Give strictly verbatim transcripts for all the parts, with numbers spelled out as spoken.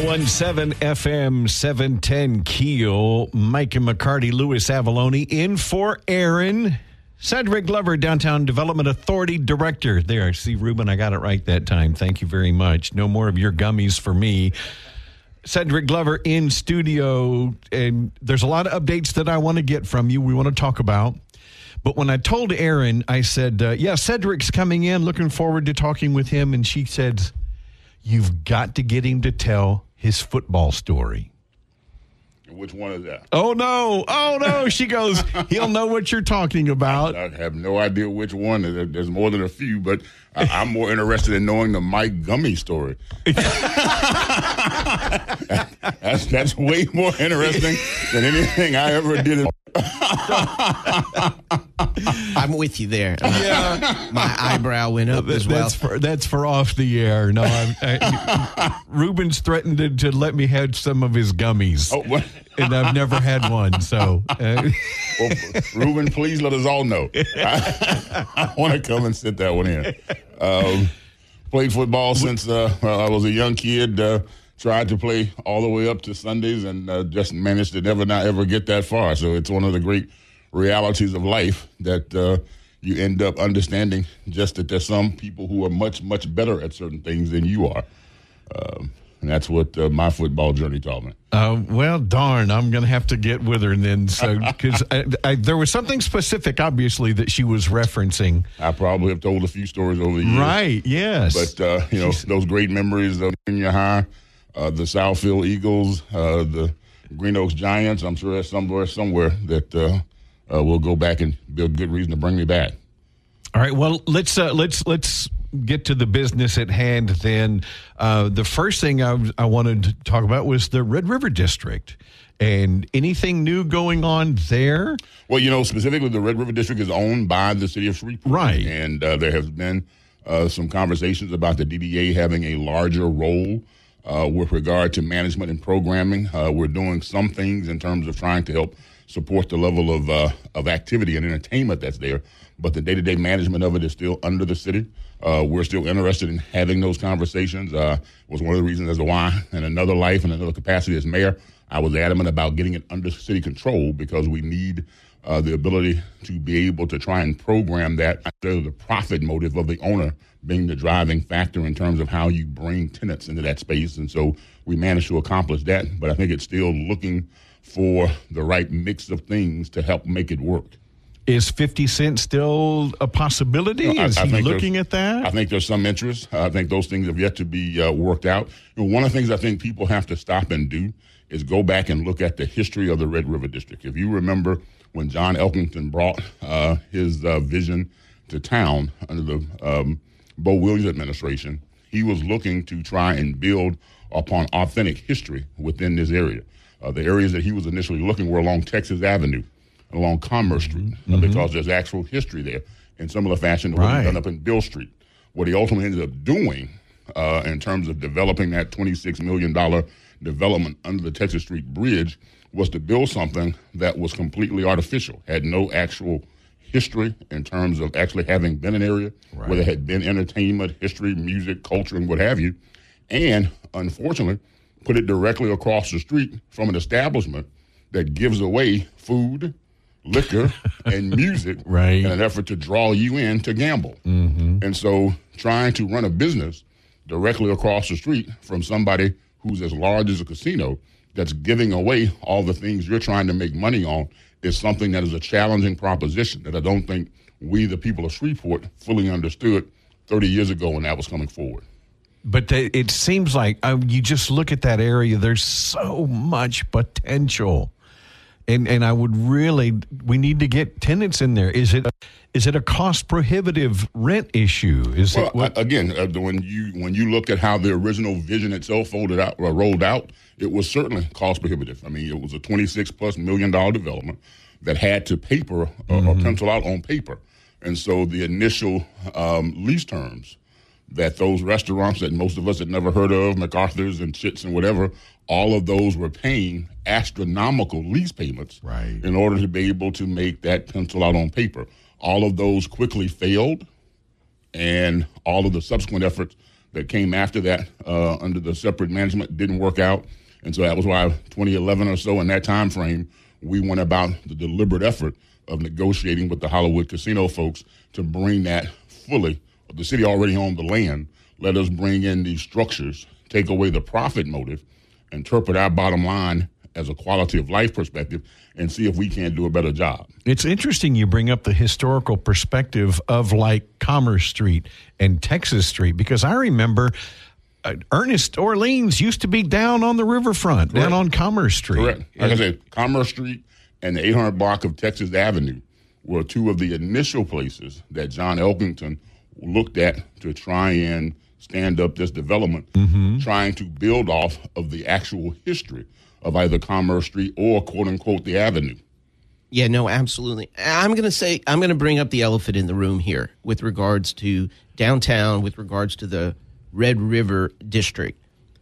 one seven F M, seven ten Keel. Mike and McCarty, Louis Avalone in for Aaron. Cedric Glover, Downtown Development Authority Director. There, see, Ruben, I got it right that time. Thank you very much. No more of your gummies for me. Cedric Glover in studio, and there's a lot of updates that I want to get from you, we want to talk about. But when I told Aaron, I said, uh, yeah, Cedric's coming in, looking forward to talking with him, and she said, you've got to get him to tell his football story. Which one is that? Oh, no. Oh, no. She goes, he'll know what you're talking about. I have no idea which one. There's more than a few, but I'm more interested in knowing the Mike Gummy story. that's, that's way more interesting than anything I ever did. I'm with you there. Yeah. My eyebrow went up that's, as well. That's for, that's for off the air. No, I'm, I, Ruben's threatened to, to let me have some of his gummies. Oh, what? And I've never had one, so. Uh. Well, Ruben, please let us all know. I, I want to come and sit that one in. Um, played football since uh, I was a young kid. Uh, tried to play all the way up to Sundays and uh, just managed to never not ever get that far. So it's one of the great realities of life that uh, you end up understanding just that there's some people who are much, much better at certain things than you are. Um, and that's what uh, my football journey taught me. Uh, well, darn, I'm going to have to get with her then. So, because there was something specific, obviously, that she was referencing. I probably have told a few stories over the years. Right, yes. But, uh, you know, She's... those great memories of junior high, uh, the Southfield Eagles, uh, the Green Oaks Giants, I'm sure there's somewhere, somewhere that uh, uh, will go back and be a good reason to bring me back. All right, well, let's uh, let's let's get to the business at hand then. Uh, the first thing I, I wanted to talk about was the Red River District. And anything new going on there? Well, you know, specifically the Red River District is owned by the city of Shreveport. Right. And uh, there has been uh, some conversations about the D D A having a larger role uh, with regard to management and programming. Uh, we're doing some things in terms of trying to help support the level of uh, of activity and entertainment that's there. But the day-to-day management of it is still under the city. Uh, we're still interested in having those conversations. Uh, was one of the reasons as to why, in another life and another capacity as mayor, I was adamant about getting it under city control because we need uh, the ability to be able to try and program that instead of the profit motive of the owner being the driving factor in terms of how you bring tenants into that space. And so we managed to accomplish that, but I think it's still looking for the right mix of things to help make it work. Is fifty cent still a possibility? No, I, Is I he looking at that? I think there's some interest. I think those things have yet to be uh, worked out. You know, one of the things I think people have to stop and do is go back and look at the history of the Red River District. If you remember when John Elkington brought uh, his uh, vision to town under the um, Bo Williams administration, he was looking to try and build upon authentic history within this area. Uh, the areas that he was initially looking were along Texas Avenue, along Commerce Street, mm-hmm. uh, because there's actual history there in similar fashion to what right. was done up in Bill Street. What he ultimately ended up doing uh, in terms of developing that twenty-six million dollars development under the Texas Street Bridge was to build something that was completely artificial, had no actual history in terms of actually having been an area right. where there had been entertainment, history, music, culture, and what have you, and unfortunately put it directly across the street from an establishment that gives away food, liquor, and music right. in an effort to draw you in to gamble. Mm-hmm. And so trying to run a business directly across the street from somebody who's as large as a casino that's giving away all the things you're trying to make money on is something that is a challenging proposition that I don't think we, the people of Shreveport, fully understood thirty years ago when that was coming forward. But it seems like uh, you just look at that area, there's so much potential. And and I would really, we need to get tenants in there. Is it is it a cost prohibitive rent issue? Is well, it what? Again, uh, when you when you look at how the original vision itself folded out or rolled out, it was certainly cost prohibitive. I mean, it was a twenty-six plus million dollar development that had to paper uh, mm-hmm. or pencil out on paper. And so the initial um, lease terms that those restaurants that most of us had never heard of, MacArthur's and Chits and whatever, all of those were paying astronomical lease payments right. in order to be able to make that pencil out on paper. All of those quickly failed, and all of the subsequent efforts that came after that uh, under the separate management didn't work out. And so that was why twenty eleven or so, in that time frame, we went about the deliberate effort of negotiating with the Hollywood casino folks to bring that fully. The city already owned the land. Let us bring in these structures, take away the profit motive, interpret our bottom line as a quality of life perspective, and see if we can't do a better job. It's interesting you bring up the historical perspective of like Commerce Street and Texas Street, because I remember uh, Ernest Orleans used to be down on the riverfront, Correct. down on Commerce Street. Correct. Like and, I said, Commerce Street and the eight hundred block of Texas Avenue were two of the initial places that John Elkington looked at to try and stand up this development, mm-hmm. trying to build off of the actual history of either Commerce Street or, quote unquote, the Avenue. Yeah, no, absolutely. I'm going to say, I'm going to bring up the elephant in the room here with regards to downtown, with regards to the Red River District.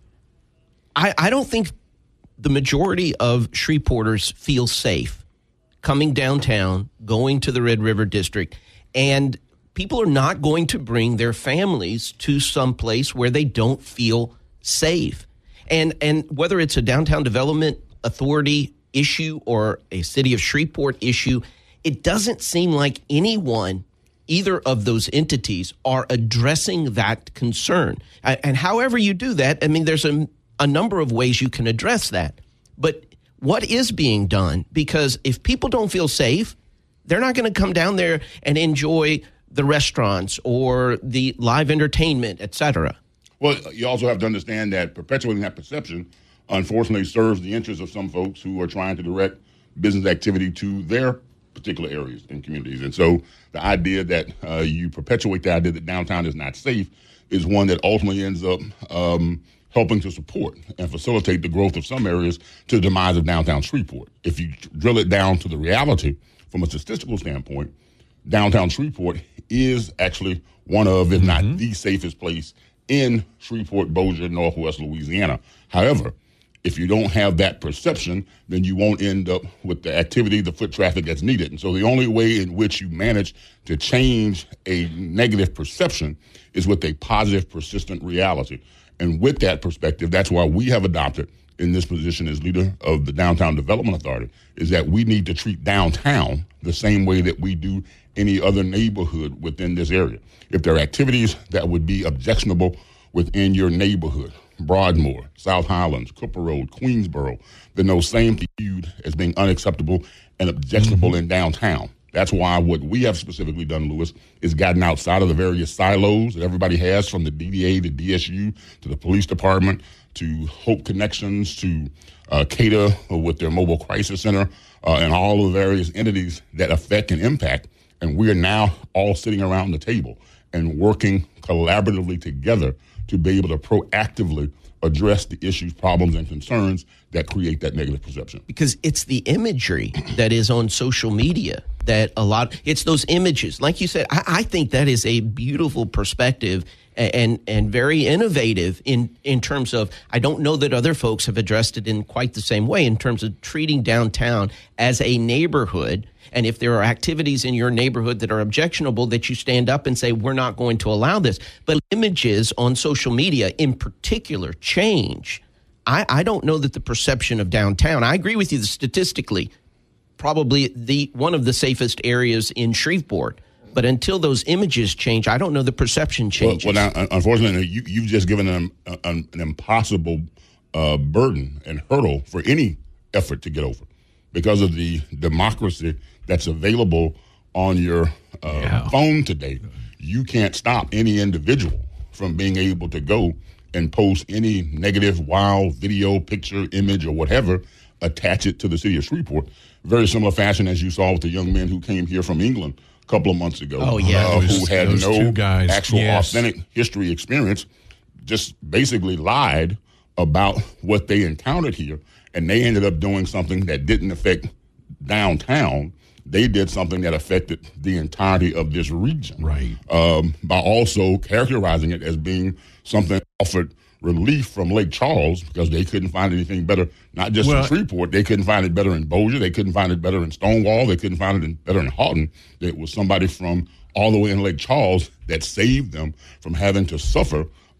I, I don't think the majority of Shreveporters feel safe coming downtown, going to the Red River District, and people are not going to bring their families to some place where they don't feel safe. And and whether it's a downtown development authority issue or a city of Shreveport issue, it doesn't seem like anyone, either of those entities, are addressing that concern. And however you do that, I mean, there's a, a number of ways you can address that. But what is being done? Because if people don't feel safe, they're not going to come down there and enjoy the restaurants or the live entertainment, et cetera. Well, you also have to understand that perpetuating that perception, unfortunately, serves the interests of some folks who are trying to direct business activity to their particular areas and communities. And so the idea that uh, you perpetuate the idea that downtown is not safe is one that ultimately ends up um, helping to support and facilitate the growth of some areas to the demise of downtown Shreveport. If you drill it down to the reality from a statistical standpoint, downtown Shreveport is actually one of, if mm-hmm. not the safest place in Shreveport, Bossier, Northwest Louisiana. However, if you don't have that perception, then you won't end up with the activity, the foot traffic that's needed. And so the only way in which you manage to change a negative perception is with a positive, persistent reality. And with that perspective, that's why we have adopted in this position as leader of the Downtown Development Authority, is that we need to treat downtown the same way that we do any other neighborhood within this area. If there are activities that would be objectionable within your neighborhood, Broadmoor, South Highlands, Cooper Road, Queensboro, then those same things viewed as being unacceptable and objectionable mm-hmm. in downtown. That's why what we have specifically done, Lewis, is gotten outside of the various silos that everybody has, from the D D A to D S U to the police department to Hope Connections to uh, CADA with their mobile crisis center uh, and all of the various entities that affect and impact. And we are now all sitting around the table and working collaboratively together to be able to proactively address the issues, problems, and concerns that create that negative perception. Because it's the imagery that is on social media that a lot, it's those images. Like you said, I, I think that is a beautiful perspective and and very innovative in, in terms of, I don't know that other folks have addressed it in quite the same way in terms of treating downtown as a neighborhood. And if there are activities in your neighborhood that are objectionable, that you stand up and say, we're not going to allow this. But images on social media in particular change. I, I don't know that the perception of downtown, I agree with you that statistically, probably the one of the safest areas in Shreveport. But until those images change, I don't know the perception changes. Well, well now, unfortunately, you, you've just given an, an, an impossible uh, burden and hurdle for any effort to get over because of the democracy that's available on your uh, yeah. phone today. You can't stop any individual from being able to go and post any negative, wild video, picture, image, or whatever, attach it to the city of Shreveport. Very similar fashion as you saw with the young men who came here from England a couple of months ago, oh, yeah. uh, those, who had no actual yes. authentic history experience, just basically lied about what they encountered here, and they ended up doing something that didn't affect downtown. They did something that affected the entirety of this region, right? Um, by also characterizing it as being something that offered relief from Lake Charles, because they couldn't find anything better, not just well, in Shreveport. They couldn't find it better in Bossier. They couldn't find it better in Stonewall. They couldn't find it in, better in Houghton. It was somebody from all the way in Lake Charles that saved them from having to suffer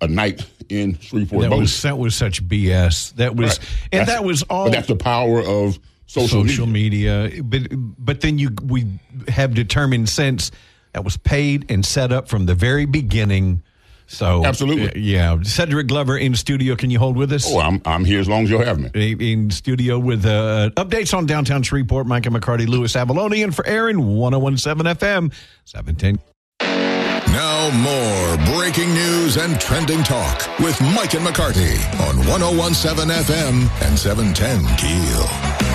a night in Shreveport. That Bossier. was that was such B S. That was, Right. and That's- that was all. But that's the power of social, social media. media. But but then you we have determined since that was paid and set up from the very beginning. So Absolutely. uh, yeah. Cedric Glover in studio. Can you hold with us? Oh, I'm I'm here as long as you'll have me. In studio with uh, updates on downtown Shreveport. Micah McCarty, Louis Avalone, and for Aaron, one oh one point seven F M, seven ten. Now more breaking news and trending talk with Mike and McCarty on one oh one point seven F M and seven ten Keel.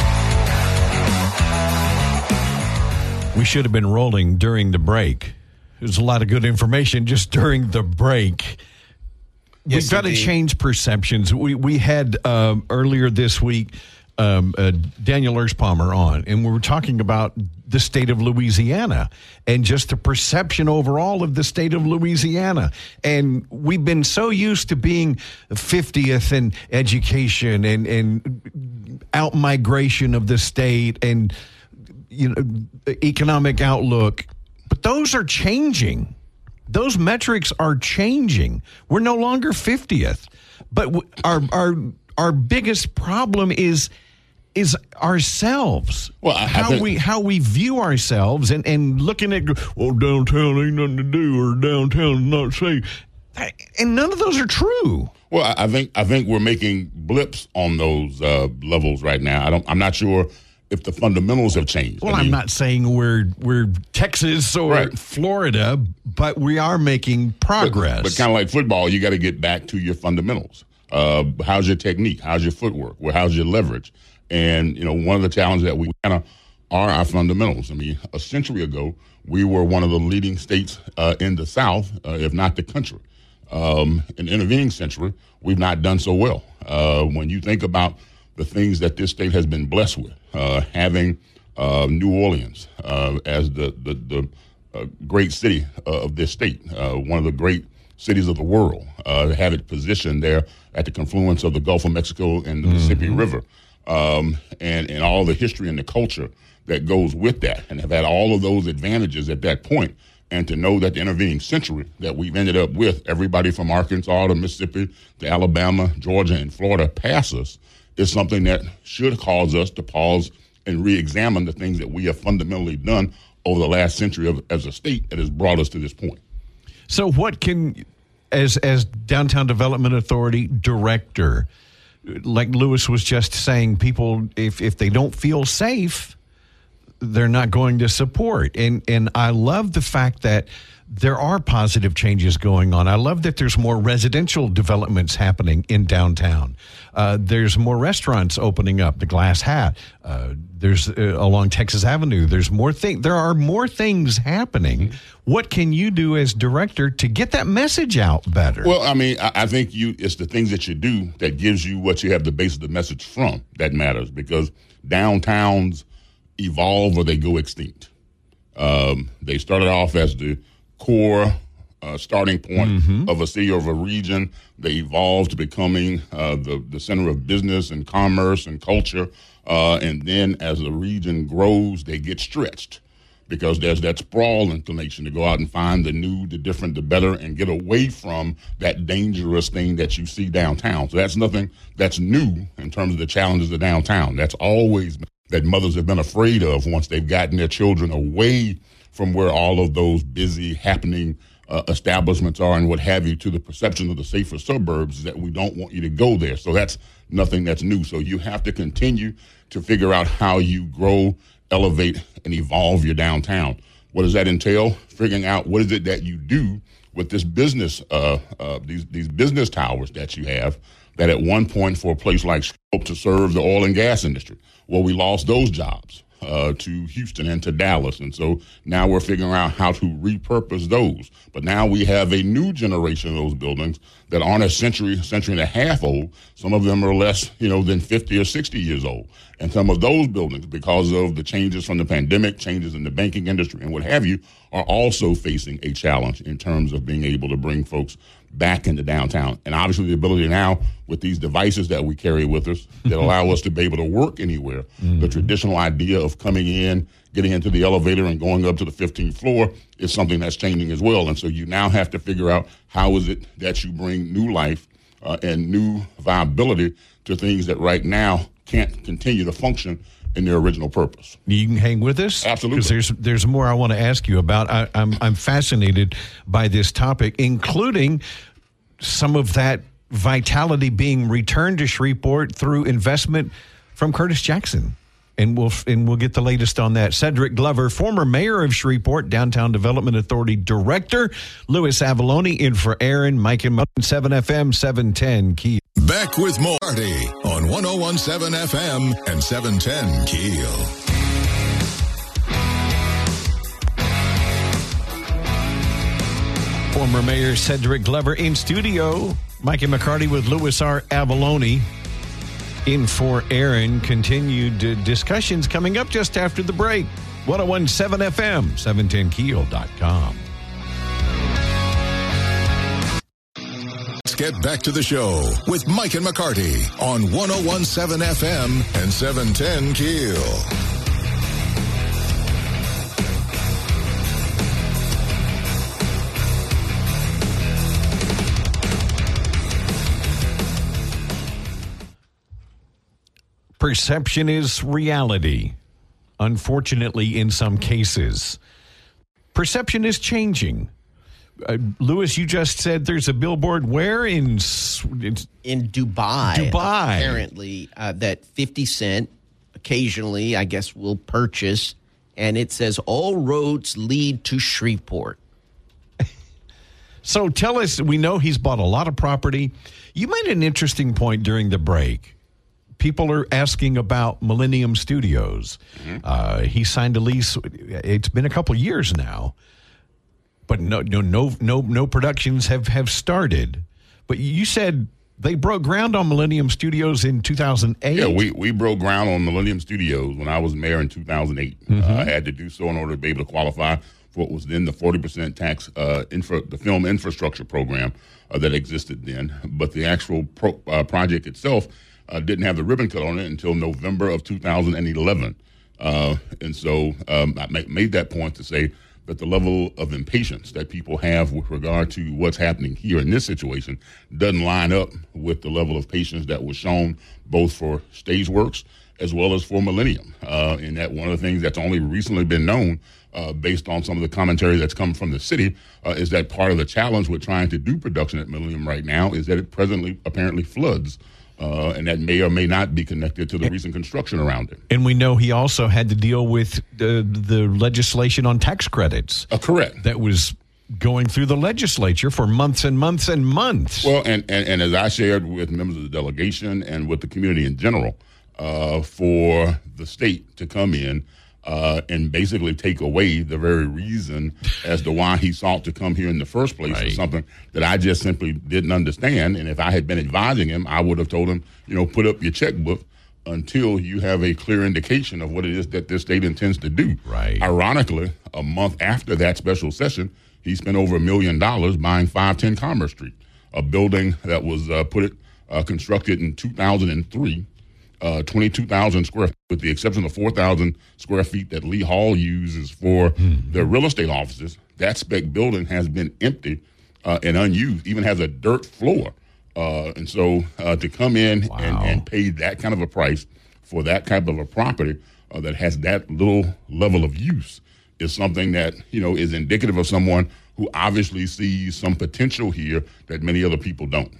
We should have been rolling during the break. There's a lot of good information just during the break. Yes, We've got to indeed. change perceptions. We we had um, earlier this week um, uh, Daniel Erspalmer on, and we were talking about the state of Louisiana and just the perception overall of the state of Louisiana. And we've been so used to being fiftieth in education and, and out migration of the state and you know economic outlook. But those are changing. Those metrics are changing. We're no longer fiftieth. But w- our our our biggest problem is is ourselves. Well, I- I how think- we how we view ourselves and, and looking at well, downtown ain't nothing to do or downtown's not safe. And none of those are true. Well, I, I think I think we're making blips on those uh, levels right now. I don't. I'm not sure if the fundamentals have changed. Well, I I'm mean, not saying we're we're Texas or Right. Florida, but we are making progress. But kind of like football, you got to get back to your fundamentals. Uh, how's your technique? How's your footwork? Well, how's your leverage? And, you know, one of the challenges that we kind of are our fundamentals. I mean, a century ago, we were one of the leading states uh, in the South, uh, if not the country. Um, in the intervening century, we've not done so well. Uh, when you think about the things that this state has been blessed with, uh, having uh, New Orleans uh, as the, the, the uh, great city uh, of this state, uh, one of the great cities of the world, uh, have it positioned there at the confluence of the Gulf of Mexico and the Mississippi River, um, and, and all the history and the culture that goes with that, and have had all of those advantages at that point. And to know that the intervening century that we've ended up with, everybody from Arkansas to Mississippi to Alabama, Georgia, and Florida pass us, is something that should cause us to pause and re-examine the things that we have fundamentally done over the last century of, as a state that has brought us to this point. So what can, as as Downtown Development Authority director, like Louis was just saying, people, if, if they don't feel safe, they're not going to support. And and I love the fact that there are positive changes going on. I love that there's more residential developments happening in downtown. Uh, there's more restaurants opening up, the Glass Hat. Uh, there's uh, along Texas Avenue. There's more thing. There are more things happening. What can you do as director to get that message out better? Well, I mean, I, I think you it's the things that you do that gives you what you have the base of the message from that matters, because downtowns evolve or they go extinct. Um, they started off as the core uh, starting point mm-hmm. of a city or of a region. They evolved to becoming uh, the, the center of business and commerce and culture. Uh, and then as the region grows, they get stretched because there's that sprawl inclination to go out and find the new, the different, the better, and get away from that dangerous thing that you see downtown. So that's nothing that's new in terms of the challenges of downtown. That's always been that mothers have been afraid of once they've gotten their children away from where all of those busy, happening uh, establishments are and what have you, to the perception of the safer suburbs, that we don't want you to go there. So that's nothing that's new. So you have to continue to figure out how you grow, elevate, and evolve your downtown. What does that entail? Figuring out what is it that you do with this business, uh, uh, these these business towers that you have, that at one point for a place like Scope to serve the oil and gas industry. Well, we lost those jobs uh, to Houston and to Dallas. And so now we're figuring out how to repurpose those. But now we have a new generation of those buildings that aren't a century, century and a half old. Some of them are less, you know, than fifty or sixty years old. And some of those buildings, because of the changes from the pandemic, changes in the banking industry and what have you, are also facing a challenge in terms of being able to bring folks back into downtown. And obviously the ability now with these devices that we carry with us that allow us to be able to work anywhere, mm-hmm. the traditional idea of coming in, getting into the elevator and going up to the fifteenth floor is something that's changing as well. And so you now have to figure out how is it that you bring new life uh, and new viability to things that right now can't continue to function in their original purpose. You can hang with us? Absolutely. Because there's, there's more I want to ask you about. I, I'm, I'm fascinated by this topic, including some of that vitality being returned to Shreveport through investment from Curtis Jackson. And we'll and we'll get the latest on that. Cedric Glover, former mayor of Shreveport, Downtown Development Authority Director. Louis Avalone in for Aaron. Mike and seven F M, seven ten Keel. Back with more Party on one oh one point seven F M and seven ten Keel. Former Mayor Cedric Glover in studio. Mike and McCarty with Louis R. Avalone in for Aaron. Continued uh, discussions coming up just after the break. one oh one point seven F M, seven ten keel dot com. Let's get back to the show with Mike and McCarty on one oh one point seven F M and seven ten Keel. Perception is reality. Unfortunately, in some cases, perception is changing. Uh, Louis, you just said there's a billboard where in in Dubai, Dubai, apparently uh, that fifty Cent occasionally, I guess, will purchase, and it says all roads lead to Shreveport. So tell us, we know he's bought a lot of property. You made an interesting point during the break. People are asking about Millennium Studios. Mm-hmm. Uh, he signed a lease. It's been a couple years now, but no, no, no, no, no productions have, have started. But you said they broke ground on Millennium Studios in two thousand eight. Yeah, we, we broke ground on Millennium Studios when I was mayor in two thousand eight. Mm-hmm. Uh, I had to do so in order to be able to qualify for what was then the forty percent tax, uh, infra, the film infrastructure program uh, that existed then. But the actual pro, uh, project itself Uh, didn't have the ribbon cut on it until November of two thousand eleven. Uh, and so um, I ma- made that point to say that the level of impatience that people have with regard to what's happening here in this situation doesn't line up with the level of patience that was shown both for Stageworks as well as for Millennium. Uh, and that one of the things that's only recently been known uh, based on some of the commentary that's come from the city uh, is that part of the challenge with trying to do production at Millennium right now is that it presently apparently floods. Uh, and that may or may not be connected to the recent construction around it. And we know he also had to deal with the, the legislation on tax credits. Uh, correct. That was going through the legislature for months and months and months. Well, and, and, and as I shared with members of the delegation and with the community in general, uh, for the state to come in Uh, and basically take away the very reason as to why he sought to come here in the first place right. is something that I just simply didn't understand. And if I had been advising him, I would have told him, you know, put up your checkbook until you have a clear indication of what it is that this state intends to do. Right. Ironically, a month after that special session, he spent over a million dollars buying five ten Commerce Street, a building that was uh, put it, uh, constructed in two thousand three. Uh, twenty-two thousand square feet, with the exception of four thousand square feet that Lee Hall uses for mm-hmm. their real estate offices. That spec building has been empty uh, and unused, even has a dirt floor. Uh, and so uh, to come in wow. and, and pay that kind of a price for that type of a property uh, that has that little level of use is something that, you know, is indicative of someone who obviously sees some potential here that many other people don't.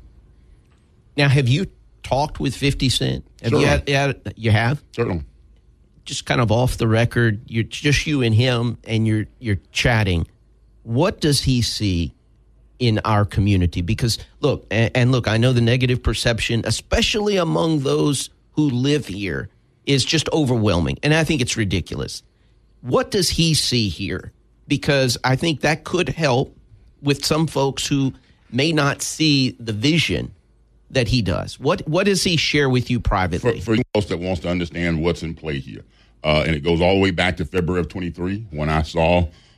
Now, have you talked with fifty Cent? Have you, had, you, had, you have? Certainly. Just kind of off the record, you're just you and him, and you're you're chatting. What does he see in our community? Because look, and, and look, I know the negative perception, especially among those who live here, is just overwhelming, and I think it's ridiculous. What does he see here? Because I think that could help with some folks who may not see the vision that he does. What what does he share with you privately? For, for those that wants to understand what's in play here, uh, and it goes all the way back to February of twenty-three when I saw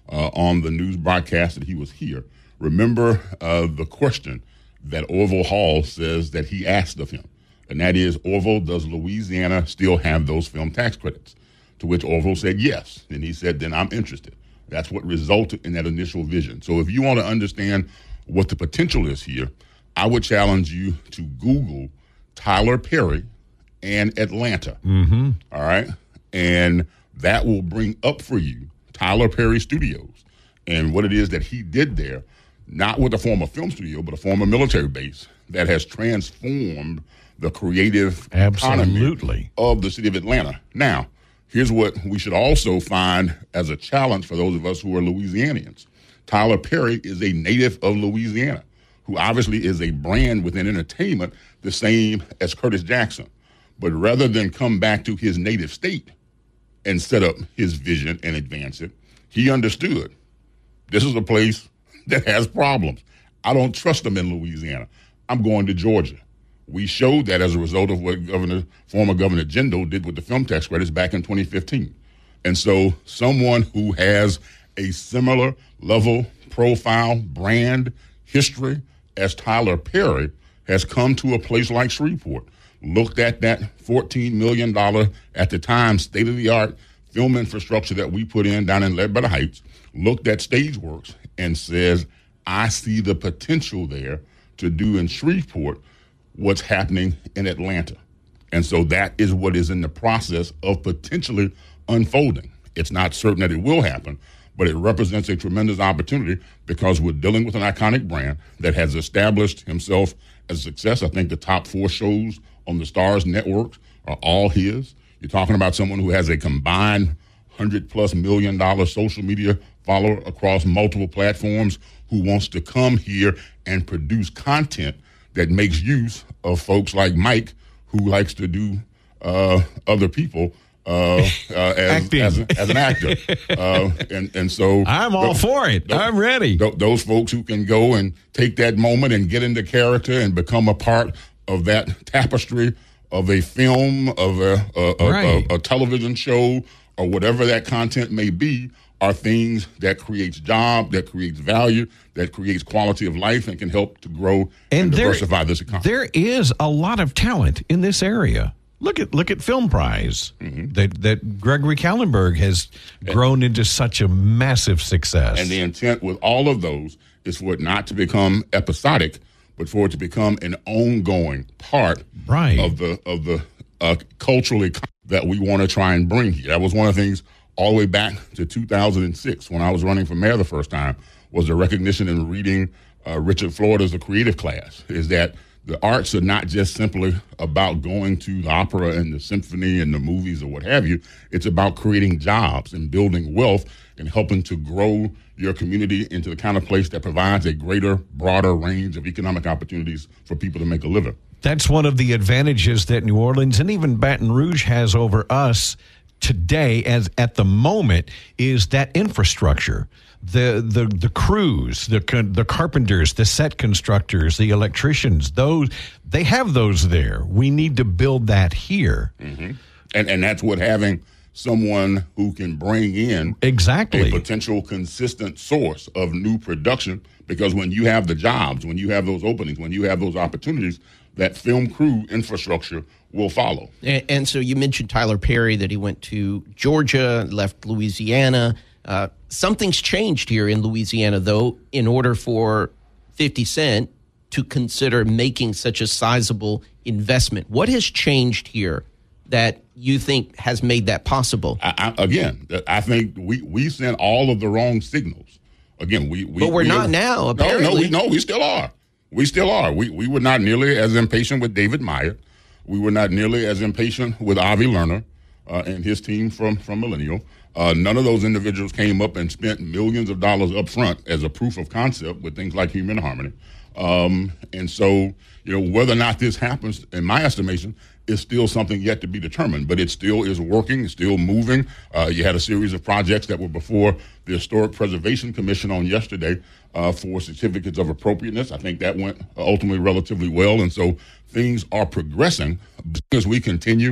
uh, on the news broadcast that he was here. Remember uh, the question that Orville Hall says that he asked of him, and that is, Orville, does Louisiana still have those film tax credits? To which Orville said yes, and he said, then I'm interested. That's what resulted in that initial vision. So if you want to understand what the potential is here, I would challenge you to Google Tyler Perry and Atlanta. Mm-hmm. All right? And that will bring up for you Tyler Perry Studios and what it is that he did there, not with a former film studio, but a former military base that has transformed the creative Absolutely. economy of the city of Atlanta. Now, here's what we should also find as a challenge for those of us who are Louisianians. Tyler Perry is a native of Louisiana, who obviously is a brand within entertainment the same as Curtis Jackson. But rather than come back to his native state and set up his vision and advance it, he understood this is a place that has problems. I don't trust them in Louisiana. I'm going to Georgia. We showed that as a result of what Governor, former Governor Jindal did with the film tax credits back in twenty fifteen. And so someone who has a similar level, profile, brand, history as Tyler Perry has come to a place like Shreveport, looked at that fourteen million dollars at the time state-of-the-art film infrastructure that we put in down in Ledbetter Heights, looked at Stageworks and says, I see the potential there to do in Shreveport what's happening in Atlanta. And so that is what is in the process of potentially unfolding. It's not certain that it will happen, but it represents a tremendous opportunity because we're dealing with an iconic brand that has established himself as a success. I think the top four shows on the Stars Network are all his. You're talking about someone who has a combined one hundred plus million dollar social media follower across multiple platforms who wants to come here and produce content that makes use of folks like Mike, who likes to do uh, other people uh, uh, as, as, as an actor. uh, and, and so I'm all those, for it. Those, I'm ready. Th- those folks who can go and take that moment and get into character and become a part of that tapestry of a film, of a, a, a, right. a, a television show, or whatever that content may be, are things that creates job, that creates value, that creates quality of life, and can help to grow and, and there, diversify this economy. There is a lot of talent in this area. Look at look at Film Prize mm-hmm. that that Gregory Kallenberg has and, grown into such a massive success. And the intent with all of those is for it not to become episodic, but for it to become an ongoing part right. of the of the uh, cultural economy that we want to try and bring here. That was one of the things all the way back to two thousand six when I was running for mayor the first time, was the recognition in reading uh, Richard Florida's The Creative Class, is that the arts are not just simply about going to the opera and the symphony and the movies or what have you. It's about creating jobs and building wealth and helping to grow your community into the kind of place that provides a greater, broader range of economic opportunities for people to make a living. That's one of the advantages that New Orleans and even Baton Rouge has over us today, as at the moment, is that infrastructure. The the the crews, the the carpenters, the set constructors, the electricians, those they have those there. We need to build that here. Mm-hmm. And and that's what having someone who can bring in exactly a potential consistent source of new production, because when you have the jobs, when you have those openings, when you have those opportunities, that film crew infrastructure will follow. And, and so you mentioned Tyler Perry, that he went to Georgia, left Louisiana. Uh, something's changed here in Louisiana, though, in order for fifty Cent to consider making such a sizable investment. What has changed here that you think has made that possible? I, I, again, I think we, we sent all of the wrong signals. Again, we, we but we're we not are, now. Apparently, no, no, we no, we still are. We still are. We we were not nearly as impatient with David Meyer. We were not nearly as impatient with Avi Lerner uh, and his team from from Millennial. Uh, none of those individuals came up and spent millions of dollars up front as a proof of concept with things like Human Harmony. Um, and so, you know, whether or not this happens, in my estimation, is still something yet to be determined. But it still is working, it's still moving. Uh, you had a series of projects that were before the Historic Preservation Commission on yesterday uh, for certificates of appropriateness. I think that went ultimately relatively well. And so things are progressing as we continue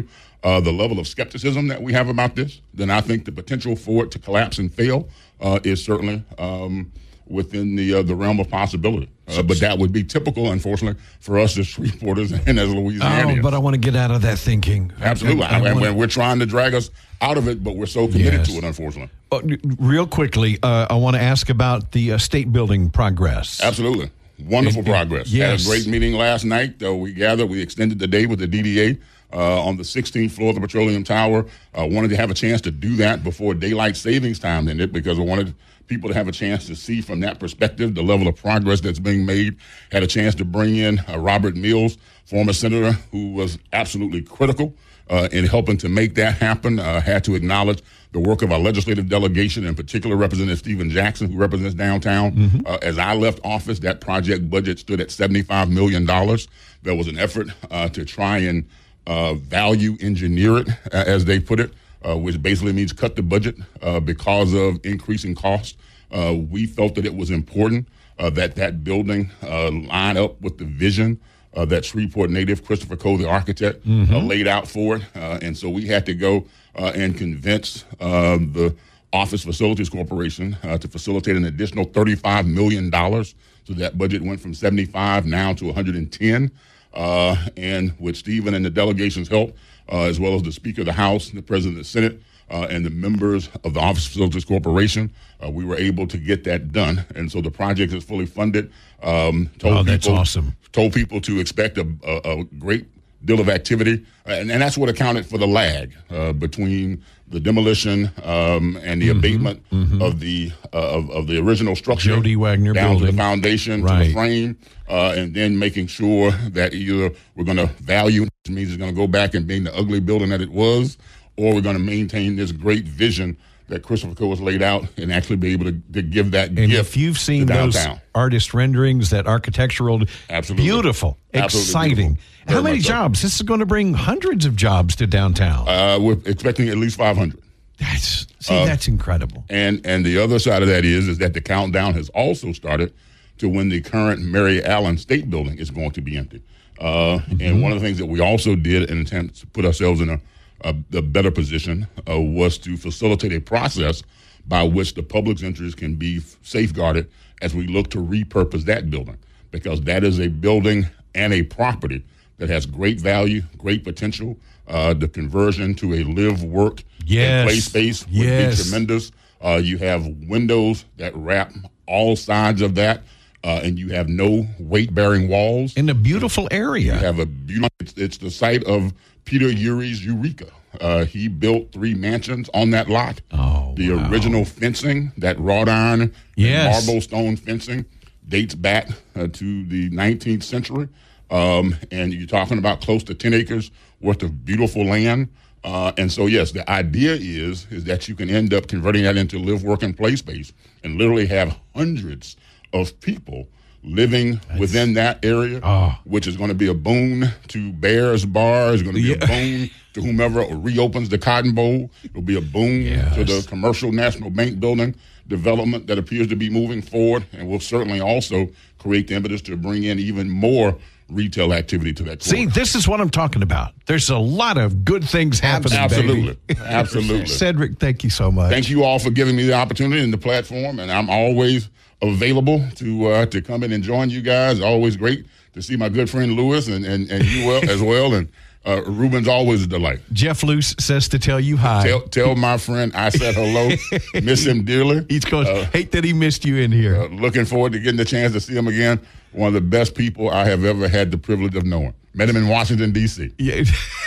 uh, the level of skepticism that we have about this, then I think the potential for it to collapse and fail uh, is certainly um, within the uh, the realm of possibility. Uh, but that would be typical, unfortunately, for us as Shreveporters and as Louisianians. Oh, but I want to get out of that thinking. Absolutely. I, I, I and wanna... we're trying to drag us out of it, but we're so committed yes. to it, unfortunately. Uh, real quickly, uh, I want to ask about the uh, state building progress. Absolutely. Wonderful it, progress. Yes. Had a great meeting last night. Uh, we gathered, we extended the day with the D D A uh, on the sixteenth floor of the Petroleum Tower. Uh, wanted to have a chance to do that before daylight savings time ended because I wanted people to have a chance to see from that perspective the level of progress that's being made. Had a chance to bring in uh, Robert Mills, former senator, who was absolutely critical uh, in helping to make that happen. Uh, had to acknowledge the work of our legislative delegation, in particular Representative Stephen Jackson, who represents downtown. Mm-hmm. Uh, as I left office, that project budget stood at seventy-five million dollars. There was an effort uh, to try and uh, value engineer it, uh, as they put it, uh, which basically means cut the budget uh, because of increasing costs. Uh, we felt that it was important uh, that that building uh, line up with the vision uh, that Shreveport native Christopher Coe, the architect, mm-hmm. uh, laid out for it. Uh, and so we had to go uh, and convince uh, the Office Facilities Corporation uh, to facilitate an additional thirty-five million dollars. So that budget went from seventy-five now to one hundred ten. Uh, and with Stephen and the delegation's help, uh, as well as the Speaker of the House, the President of the Senate, uh, and the members of the Office Facilities Corporation, uh, we were able to get that done. And so the project is fully funded. Um, told oh, that's people, awesome. Told people to expect a, a, a great deal of activity. Uh, and, and that's what accounted for the lag uh, between the demolition um, and the mm-hmm, abatement mm-hmm. of the uh, of, of the original structure, Jody Wagner down building. to the foundation, right. to the frame, uh, and then making sure that either we're going to value, which means it's going to go back and being the ugly building that it was, or we're going to maintain this great vision that Christopher Coe has laid out and actually be able to, to give that and gift. And if you've seen to those downtown. artist renderings, that architectural, Absolutely. beautiful, Absolutely exciting. beautiful. How Very many much so. jobs? This is going to bring hundreds of jobs to downtown. Uh, we're expecting at least five hundred. That's see, Uh, that's incredible. And and the other side of that is is that the countdown has also started to when the current Mary Allen State Building is going to be empty. Uh, mm-hmm. And one of the things that we also did in an attempt to put ourselves in a, a, a better position uh, was to facilitate a process by which the public's interest can be safeguarded as we look to repurpose that building, because that is a building and a property that has great value, great potential. Uh, the conversion to a live, work, yes. and play space would yes. be tremendous. Uh, you have windows that wrap all sides of that, uh, and you have no weight-bearing walls. In a beautiful area. You have a beautiful. It's, it's the site of Peter Urey's Eureka. Uh, he built three mansions on that lot. Oh, the wow. original fencing, that wrought iron, yes. and marble stone fencing, dates back uh, to the nineteenth century. Um, and you're talking about close to ten acres worth of beautiful land. Uh, and so, yes, the idea is is that you can end up converting that into live, work, and play space and literally have hundreds of people living That's, within that area, oh. which is going to be a boon to Bears Bar. It's going to be yeah. a boon to whomever reopens the Cotton Bowl. It'll be a boon yes. to the Commercial National Bank building development that appears to be moving forward, and will certainly also create the impetus to bring in even more retail activity to that corridor. See, this is what I'm talking about. There's a lot of good things happening, Absolutely. baby. Absolutely. Cedric, thank you so much. Thank you all for giving me the opportunity and the platform, and I'm always available to uh, to come in and join you guys. Always great to see my good friend Lewis and, and, and you well, as well, and uh, Ruben's always a delight. Jeff Luce says to tell you hi. Tell, tell my friend I said hello. Miss him dearly. He's going to uh, hate that he missed you in here. Uh, looking forward to getting the chance to see him again. One of the best people I have ever had the privilege of knowing. Met him in Washington, D C Yeah.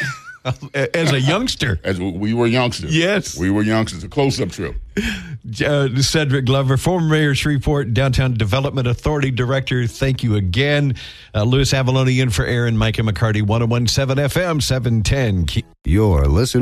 As a youngster. As we were youngsters. Yes. We were youngsters. A close-up trip. Uh, Cedric Glover, former mayor of Shreveport, Downtown Development Authority Director, thank you again. Uh, Louis Avalone in for Aaron, Micah McCarty, one oh one point seven F M, seven ten. You're listening.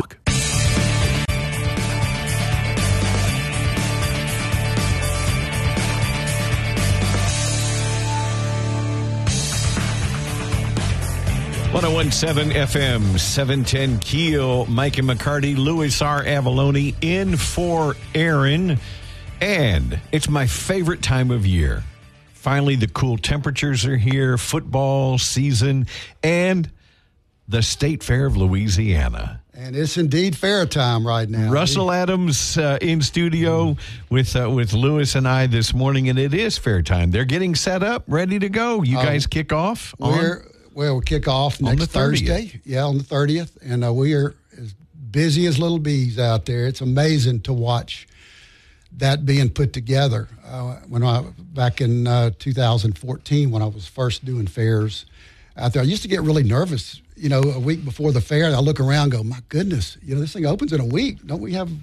one oh one point seven F M, seven ten Keel, Micah McCarty, Louis R. Avalone in for Aaron. And it's my favorite time of year. Finally, the cool temperatures are here, football season, and the State Fair of Louisiana. And it's indeed fair time right now. Russell Adams uh, in studio with uh, with Lewis and I this morning, and it is fair time. They're getting set up, ready to go. You guys uh, kick off on? We're, well, we'll kick off next the Thursday. Yeah, on the thirtieth. And uh, we are as busy as little bees out there. It's amazing to watch that being put together. Uh, when I back in uh, two thousand fourteen, when I was first doing fairs out there, I used to get really nervous. You know, a week before the fair, I look around and go, my goodness, you know, this thing opens in a week. Don't we have,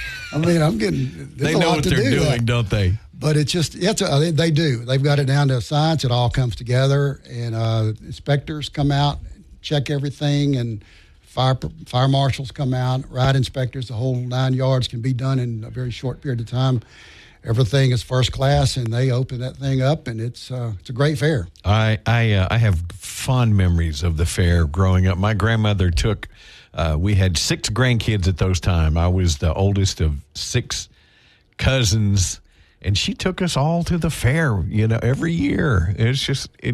I mean, I'm getting, they know what they're do doing, that. Don't they? But it's just, it's a, they do. They've got it down to a science. It all comes together. And uh, inspectors come out, check everything, and fire fire marshals come out, ride inspectors, the whole nine yards can be done in a very short period of time. Everything is first class, and they open that thing up, and it's uh, it's a great fair. I I, uh, I have fond memories of the fair growing up. My grandmother took, uh, we had six grandkids at those time. I was the oldest of six cousins, and she took us all to the fair, you know, every year. It's just, it.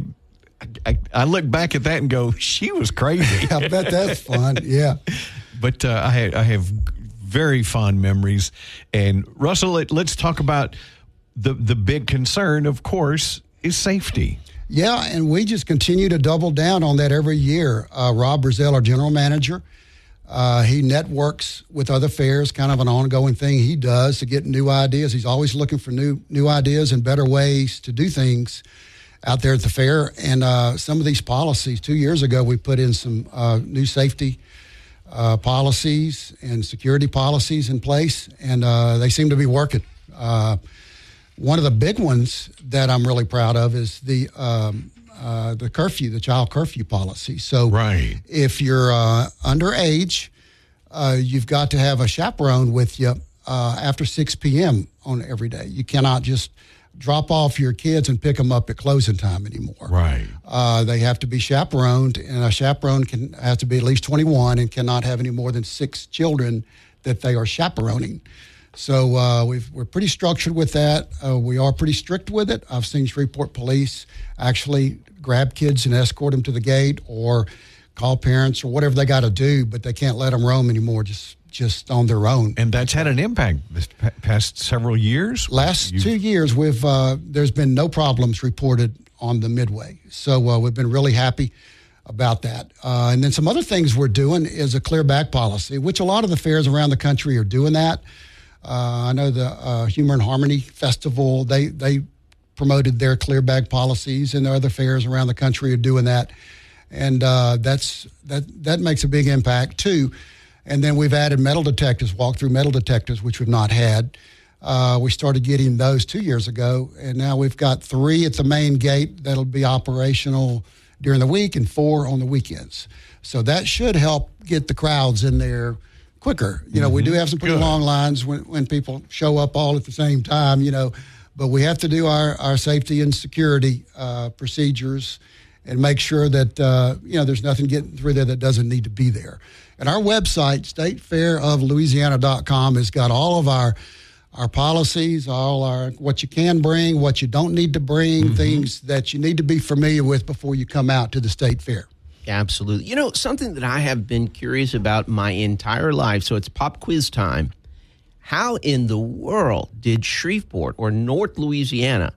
I, I look back at that and go, she was crazy. I bet that's fun, yeah. But uh, I, I have very fond memories. And Russell, let, let's talk about the the big concern, of course, is safety. Yeah, and we just continue to double down on that every year. Uh, Rob Brazell, our general manager, uh, he networks with other fairs, kind of an ongoing thing he does to get new ideas. He's always looking for new new ideas and better ways to do things out there at the fair. And uh, some of these policies, two years ago, we put in some uh, new safety uh, policies and security policies in place, and uh, they seem to be working. Uh, one of the big ones that I'm really proud of is the um, uh, the curfew, the child curfew policy. So right. if you're uh, underage, uh, you've got to have a chaperone with you uh, after six p.m. on every day. You cannot just drop off your kids and pick them up at closing time anymore. Right. Uh, they have to be chaperoned, and a chaperone can has to be at least twenty-one and cannot have any more than six children that they are chaperoning. So uh, we've, we're pretty structured with that. Uh, we are pretty strict with it. I've seen Shreveport police actually grab kids and escort them to the gate or call parents or whatever they got to do, but they can't let them roam anymore just just on their own. And that's had an impact this past several years? Last You've... two years, we've uh, there's been no problems reported on the Midway. So uh, we've been really happy about that. Uh, and then some other things we're doing is a clear bag policy, which a lot of the fairs around the country are doing that. Uh, I know the uh, Humor and Harmony Festival, they they promoted their clear bag policies, and there are other fairs around the country are doing that. And uh, that's that that makes a big impact, too. And then we've added metal detectors, walk-through metal detectors, which we've not had. Uh, we started getting those two years ago, and now we've got three at the main gate that'll be operational during the week and four on the weekends. So that should help get the crowds in there quicker. You know, mm-hmm. we do have some pretty Good. long lines when, when people show up all at the same time, you know, but we have to do our, our safety and security uh, procedures and make sure that, uh, you know, there's nothing getting through there that doesn't need to be there. And our website, state fair of louisiana dot com, has got all of our our policies, all our what you can bring, what you don't need to bring, mm-hmm. things that you need to be familiar with before you come out to the state fair. Absolutely. You know, something that I have been curious about my entire life, so it's pop quiz time. How in the world did Shreveport or North Louisiana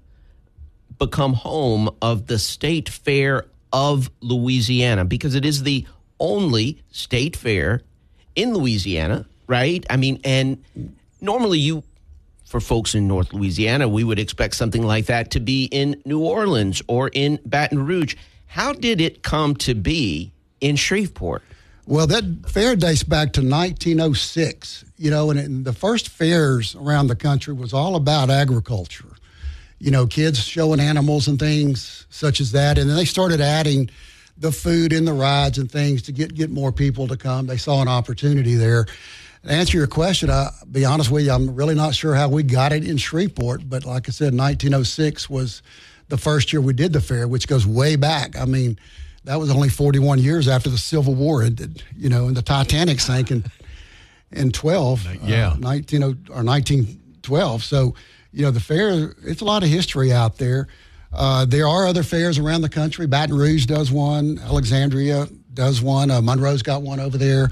become home of the State Fair of Louisiana? Because it is the only state fair in Louisiana, right? I mean, and normally you, for folks in North Louisiana, we would expect something like that to be in New Orleans or in Baton Rouge. How did it come to be in Shreveport? Well, that fair dates back to nineteen oh six, you know, and, and the first fairs around the country was all about agriculture. You know, kids showing animals and things such as that. And then they started adding the food and the rides and things to get, get more people to come. They saw an opportunity there. To answer your question, I'll be honest with you, I'm really not sure how we got it in Shreveport. But like I said, nineteen oh six was the first year we did the fair, which goes way back. I mean, that was only forty-one years after the Civil War ended, you know, and the Titanic sank in in twelve, yeah, uh, nineteen or nineteen twelve. So, you know, the fair, it's a lot of history out there. Uh, there are other fairs around the country. Baton Rouge does one. Alexandria does one. Uh, Monroe's got one over there.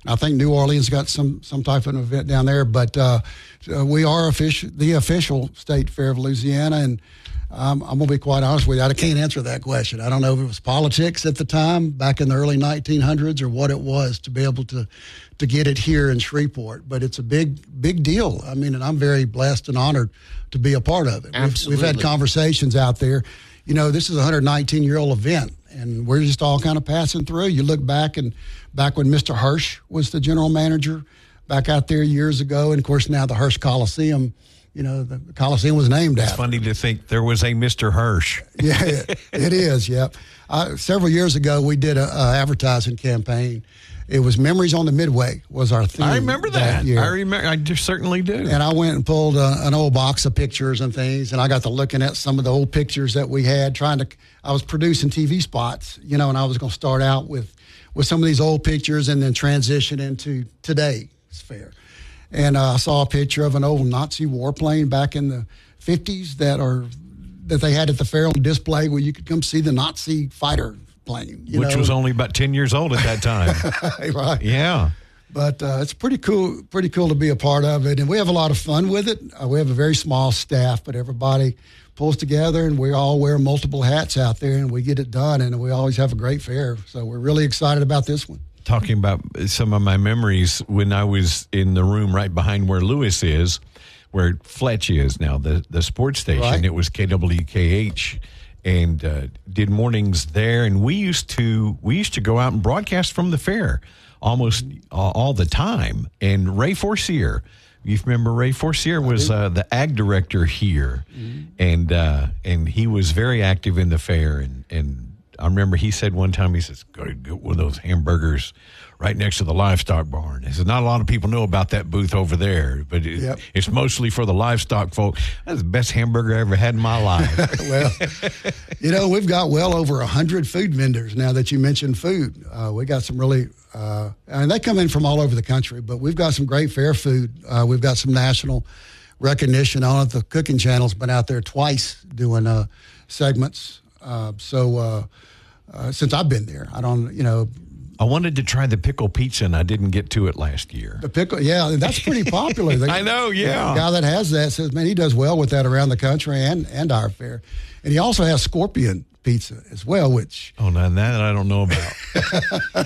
I think New Orleans got some some type of event down there. But uh, we are official, the official state fair of Louisiana, and um, I'm going to be quite honest with you. I can't answer that question. I don't know if it was politics at the time, back in the early nineteen hundreds, or what it was to be able to to get it here in Shreveport. But it's a big, big deal. I mean, and I'm very blessed and honored to be a part of it. Absolutely. We've, we've had conversations out there. You know, this is a one hundred nineteen-year-old event, and we're just all kind of passing through. You look back, and back when Mister Hirsch was the general manager back out there years ago, and, of course, now the Hirsch Coliseum, you know, the Coliseum was named It's after. funny to think there was a Mister Hirsch. Yeah, it, it is, yeah. Uh, several years ago, we did an advertising campaign. It was Memories on the Midway was our theme. I remember that. year. I remember. I just certainly do. And I went and pulled a, an old box of pictures and things, and I got to looking at some of the old pictures that we had. Trying to, I was producing T V spots, you know, and I was going to start out with, with some of these old pictures and then transition into today's fair. And uh, I saw a picture of an old Nazi warplane back in the fifties that are that they had at the fair on display, where you could come see the Nazi fighter plane, you Which know? was only about ten years old at that time. Right. Yeah. But uh, it's pretty cool, pretty cool to be a part of it, and we have a lot of fun with it. Uh, we have a very small staff, but everybody pulls together, and we all wear multiple hats out there, and we get it done, and we always have a great fair. So we're really excited about this one. Talking about some of my memories when I was in the room right behind where Lewis is, where Fletch is now, the, the sports station. Right. It was K W K H, and uh, did mornings there. And we used to we used to go out and broadcast from the fair almost uh, all the time. And Ray Forcier, you remember Ray Forcier was uh, the ag director here, mm-hmm. and uh, and he was very active in the fair. And, and I remember he said one time, he says, go get one of those hamburgers right next to the livestock barn. He said, not a lot of people know about that booth over there, but it, Yep. it's mostly for the livestock folk. That's the best hamburger I ever had in my life. Well, you know, we've got well over one hundred food vendors now that you mentioned food. Uh, we got some really, uh, and they come in from all over the country, but we've got some great fair food. Uh, we've got some national recognition on it. The Cooking Channel's been out there twice doing uh, segments. Uh, so uh, uh, since I've been there, I don't, you know, I wanted to try the pickle pizza, and I didn't get to it last year. the pickle, yeah, that's pretty popular. The, I know, yeah. The guy that has that says, man, he does well with that around the country and, and our fair. And he also has scorpion pizza as well, which, Oh, now that I don't know about.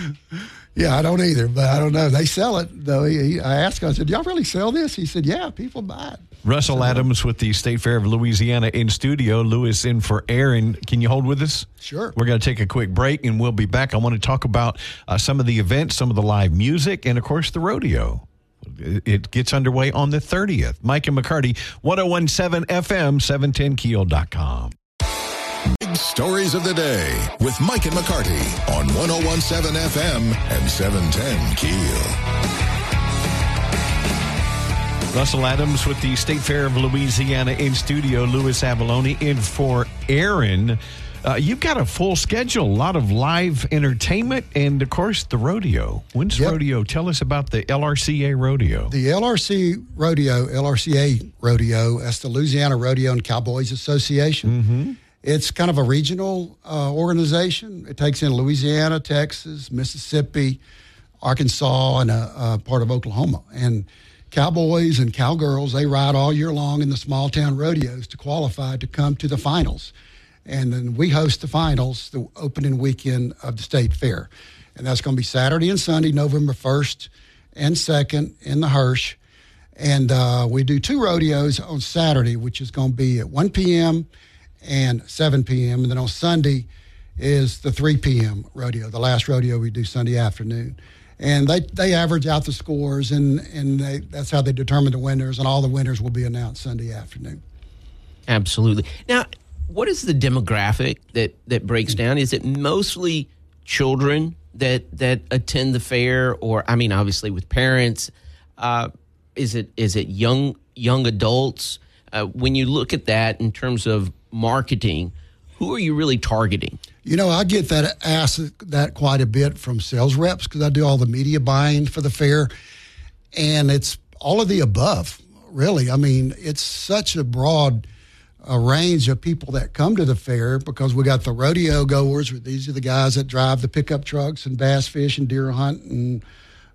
yeah, I don't either, but I don't know. They sell it, though. He, he, I asked him, I said, y'all really sell this? He said, yeah, people buy it. Russell Adams with the State Fair of Louisiana in studio. Lewis in for Aaron. Can you hold with us? Sure. We're going to take a quick break, and we'll be back. I want to talk about uh, some of the events, some of the live music, and, of course, the rodeo. It gets underway on the thirtieth. Mike and McCarty, ten seventeen F M, seven ten keel dot com. Big stories of the day with Mike and McCarty on ten seventeen F M and seven ten Keel. Russell Adams with the State Fair of Louisiana in studio. Louis Avallone in for Aaron. Uh, you've got a full schedule, a lot of live entertainment, and, of course, the rodeo. When's Yep. rodeo? Tell us about the L R C A rodeo. The L R C Rodeo, L R C A Rodeo, that's the Louisiana Rodeo and Cowboys Association. Mm-hmm. It's kind of a regional uh, organization. It takes in Louisiana, Texas, Mississippi, Arkansas, and a, a part of Oklahoma. And cowboys and cowgirls, they ride all year long in the small town rodeos to qualify to come to the finals. And then we host the finals the opening weekend of the State Fair. And that's going to be Saturday and Sunday, November first and second in the Hirsch. And uh, we do two rodeos on Saturday, which is going to be at one p.m. and seven p.m. And then on Sunday is the three p.m. rodeo, the last rodeo we do Sunday afternoon. And they, they average out the scores, and, and they, that's how they determine the winners, and all the winners will be announced Sunday afternoon. Absolutely. Now, what is the demographic that, that breaks down? Is it mostly children that that attend the fair, or I mean, obviously with parents? Uh, is it is it young young adults? Uh, when you look at that in terms of marketing, who are you really targeting? You know, I get that asked that quite a bit from sales reps because I do all the media buying for the fair, and it's all of the above, really. I mean, it's such a broad a range of people that come to the fair because we got the rodeo goers. These are the guys that drive the pickup trucks and bass fish and deer hunt and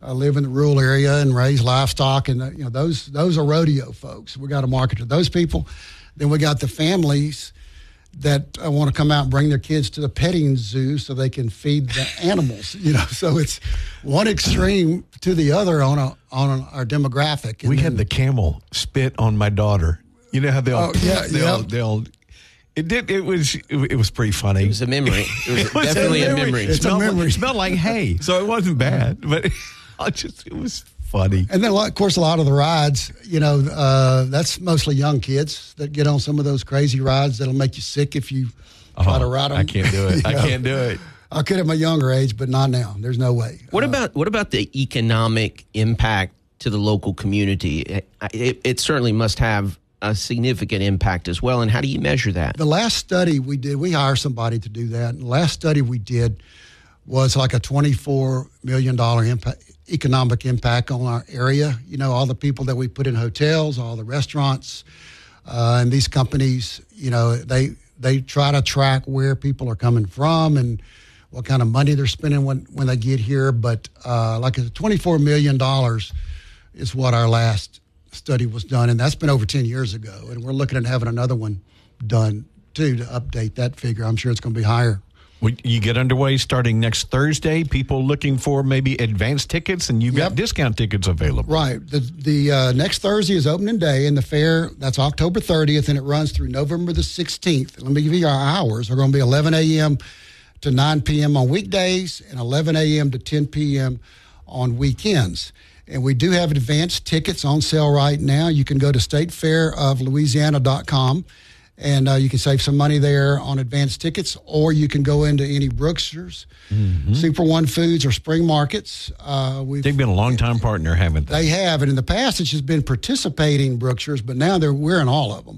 uh, live in the rural area and raise livestock, and uh, you know those those are rodeo folks. We got to market to those people. Then we got the families that uh, want to come out and bring their kids to the petting zoo so they can feed the animals. You know, so it's one extreme to the other on a on our demographic. And we then, had the camel spit on my daughter. You know how they'll Oh, yeah, they'll, yeah. they'll it did it was it was pretty funny. It was a memory. It was, It was definitely a memory. It It's a smelled, memory. It smelled like hay, so it wasn't bad, but I just it was funny. And then, of course, a lot of the rides, you know, uh, that's mostly young kids that get on some of those crazy rides that'll make you sick if you try Oh, to ride them. I can't do it. You I know? can't do it. I could at my younger age, but not now. There's no way. What Uh, about what about the economic impact to the local community? It, it, it certainly must have a significant impact as well. And how do you measure that? The last study we did, we hired somebody to do that. And the last study we did was like a twenty-four million dollars impact, economic impact on our area. You know, all the people that we put in hotels, all the restaurants, uh, and these companies, you know, they they try to track where people are coming from and what kind of money they're spending when, when they get here. But uh, like a twenty-four million dollars is what our last study was done, and that's been over ten years ago. And we're looking at having another one done, too, to update that figure. I'm sure it's going to be higher. Well, you get underway starting next Thursday. People looking for maybe advance tickets, and you've got Yep. discount tickets available. Right. The the uh, next Thursday is opening day, and the fair, that's October thirtieth, and it runs through November the sixteenth. Let me give you our hours. They're going to be eleven a.m. to nine p.m. on weekdays and eleven a.m. to ten p.m. on weekends. And we do have advanced tickets on sale right now. You can go to state fair of louisiana dot com. And uh, you can save some money there on advanced tickets, or you can go into any Brooksters, mm-hmm. Super One Foods, or Spring Markets. Uh, we've, They've been a long-time partner, haven't they? They have, and in the past it's just been participating Brooksters, but now they're we're in all of them.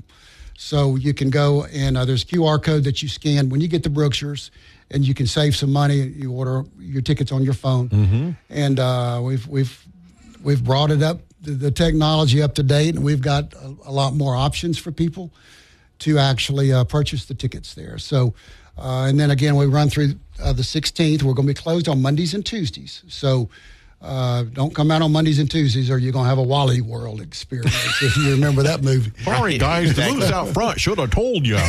So you can go and uh, there's a Q R code that you scan when you get to Brooksters, and you can save some money. You order your tickets on your phone, mm-hmm. and uh, we've we've we've brought it up the, the technology up to date, and we've got a, a lot more options for people to actually uh, purchase the tickets there. So, uh, and then again, we run through uh, the sixteenth. We're going to be closed on Mondays and Tuesdays. So uh, don't come out on Mondays and Tuesdays, or you're going to have a Wally World experience, if you remember that movie. Sorry, guys, the booths out front should have told you.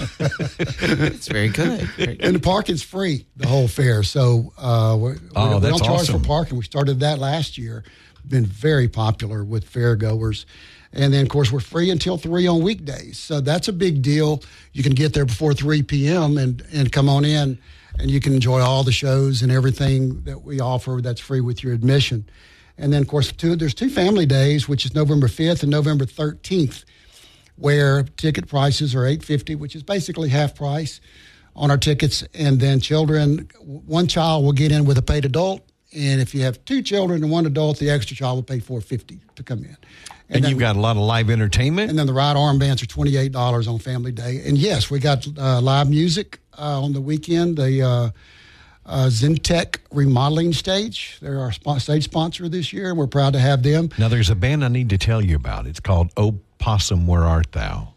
It's very good. Very good. And the parking's free, the whole fair. So uh, we're, Oh, we, we that's don't charge awesome. for parking. We started that last year. Been very popular with fair goers. And then, of course, we're free until three on weekdays. So that's a big deal. You can get there before three p.m. and, and come on in, and you can enjoy all the shows and everything that we offer that's free with your admission. And then, of course, two, there's two family days, which is November fifth and November thirteenth, where ticket prices are eight fifty, which is basically half price on our tickets. And then children, one child will get in with a paid adult. And if you have two children and one adult, the extra child will pay four fifty to come in. And, then, you've got a lot of live entertainment. and then the ride armbands are twenty-eight dollars on Family Day. And yes, we got uh, live music uh, on the weekend. The uh, uh, Zentech Remodeling Stage, they're our sp- stage sponsor this year. We're proud to have them. Now, there's a band I need to tell you about. It's called Oh Possum, Where Art Thou?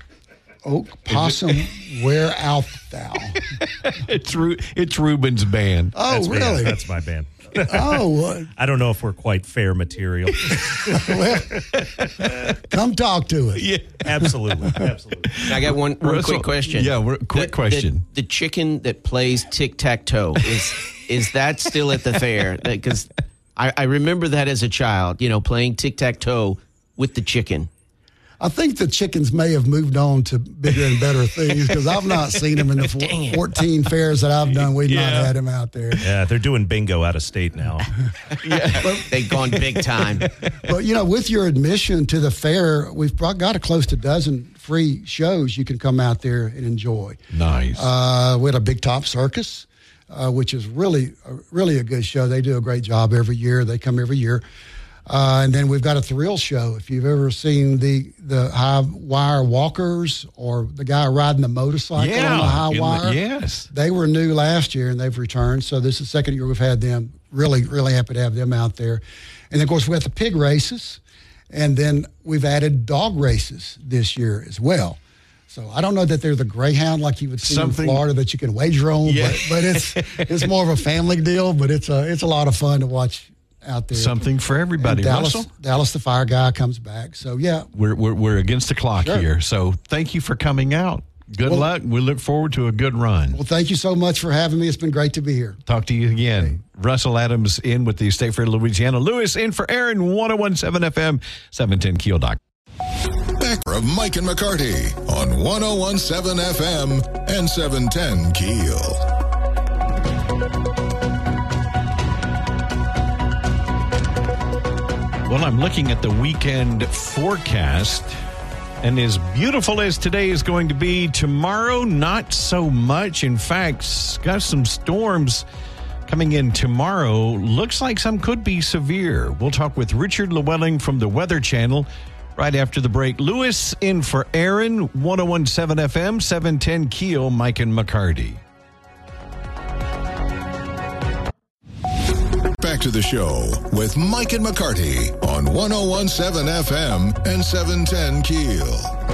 Oak Possum, Where Art Thou? It's Ru- it's Ruben's band. Oh, That's me. really? That's my band. Oh, uh, I don't know if we're quite fair material. well, come talk to us. Yeah. Absolutely. Absolutely. I got one, one Russell, quick question. yeah, we're- quick The- question. The, the chicken that plays tic-tac-toe, is is that still at the fair? Because I, I remember that as a child, you know, playing tic-tac-toe with the chicken. I think the chickens may have moved on to bigger and better things because I've not seen them in the Dang it. four, fourteen fairs that I've done. We've not Yeah. had them out there. Yeah, they're doing bingo out of state now. They've gone big time. But, you know, with your admission to the fair, we've brought, got a close to a dozen free shows you can come out there and enjoy. Nice. Uh, we had a Big Top Circus, uh, which is really, uh, really a good show. They do a great job every year. They come every year. Uh, and then we've got a thrill show. If you've ever seen the the high wire walkers or the guy riding the motorcycle yeah. on the high in the- wire, yes. they were new last year and they've returned. So this is the second year we've had them. Really, really happy to have them out there. And then, of course, we got the pig races. And then we've added dog races this year as well. So I don't know that they're the Greyhound like you would see Something- in Florida that you can wager on, Yeah. but, but it's it's more of a family deal. But it's a it's a lot of fun to watch out there. Something for everybody. And Dallas, Russell? Dallas, the fire guy, comes back. So, yeah. We're, we're, we're against the clock Sure. here. So thank you for coming out. Good Well- luck. We look forward to a good run. Well, thank you so much for having me. It's been great to be here. Talk to you again. Russell Adams in with the State Fair of Louisiana. Lewis in for Aaron, one oh one point seven F M, seven ten Keel Doc. Back of Mike and McCarty on one oh one point seven F M and seven ten Keel. Well, I'm looking at the weekend forecast, and as beautiful as today is going to be, tomorrow, not so much. In fact, got some storms coming in tomorrow. Looks like some could be severe. We'll talk with Richard Llewellyn from the Weather Channel right after the break. Lewis in for Aaron, one oh one point seven F M, seven ten Keel, Mike and McCarty. Back to the show with Mike and McCarty on one oh one point seven F M and seven ten Keel.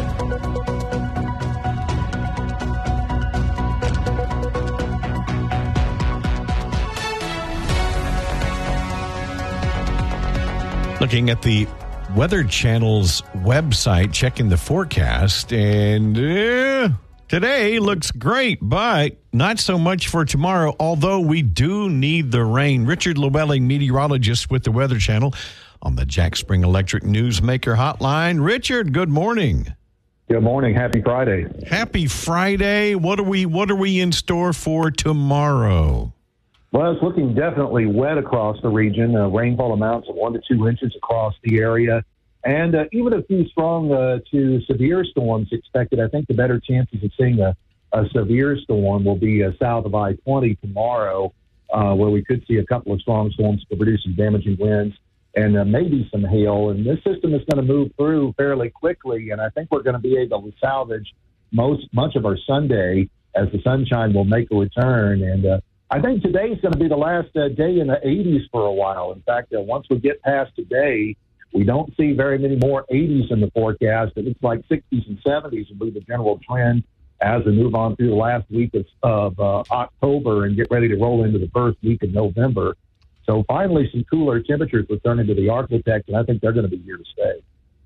Looking at the Weather Channel's website, checking the forecast, and uh, today looks great, but not so much for tomorrow, although we do need the rain. Richard Llewellyn, meteorologist with the Weather Channel on the Jack Spring Electric Newsmaker Hotline. Richard, good morning. Good morning. Happy Friday. Happy Friday. What are we what are we in store for tomorrow? Well, it's looking definitely wet across the region. Uh, rainfall amounts of one to two inches across the area. And uh, even a few strong uh, to severe storms expected. I think the better chances of seeing a, a severe storm will be uh, south of I twenty tomorrow, uh, where we could see a couple of strong storms to produce some damaging winds and uh, maybe some hail. And this system is going to move through fairly quickly, and I think we're going to be able to salvage most much of our Sunday as the sunshine will make a return. And uh, I think today is going to be the last uh, day in the eighties for a while. In fact, uh, once we get past today, we don't see very many more eighties in the forecast. It looks like sixties and seventies will be the general trend as we move on through the last week of, of uh, October and get ready to roll into the first week of November. So finally, some cooler temperatures returning to the Arctic, and I think they're going to be here to stay.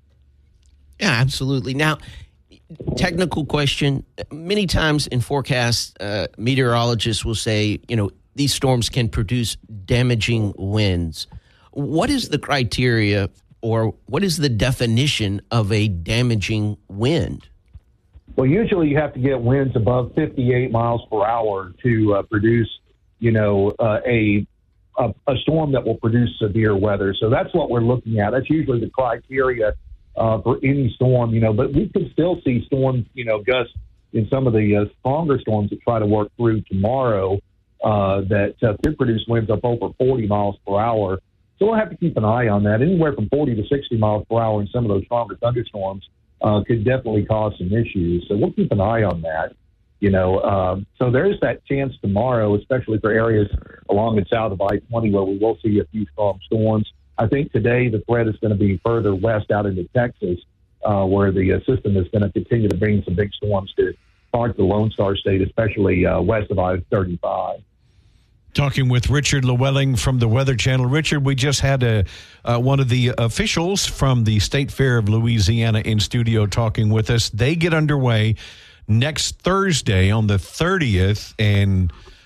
Yeah, absolutely. Now, technical question. Many times in forecasts, uh, meteorologists will say, you know, these storms can produce damaging winds. What is the criteria or what is the definition of a damaging wind? Well, usually you have to get winds above fifty-eight miles per hour to uh, produce, you know, uh, a, a a storm that will produce severe weather. So that's what we're looking at. That's usually the criteria uh, for any storm, you know. But we could still see storms, you know, gusts in some of the uh, stronger storms that try to work through tomorrow uh, that uh, could produce winds up over forty miles per hour. So we'll have to keep an eye on that. Anywhere from forty to sixty miles per hour in some of those stronger thunderstorms uh, could definitely cause some issues. So we'll keep an eye on that. You know, um, so there's that chance tomorrow, especially for areas along and south of I twenty where we will see a few strong storms. I think today the threat is going to be further west out into Texas, uh, where the uh, system is going to continue to bring some big storms to parts of the Lone Star State, especially uh, west of I thirty-five. Talking with Richard Llewellyn from the Weather Channel. Richard, we just had a uh, one of the officials from the State Fair of Louisiana in studio talking with us. They get underway next Thursday on the thirtieth, and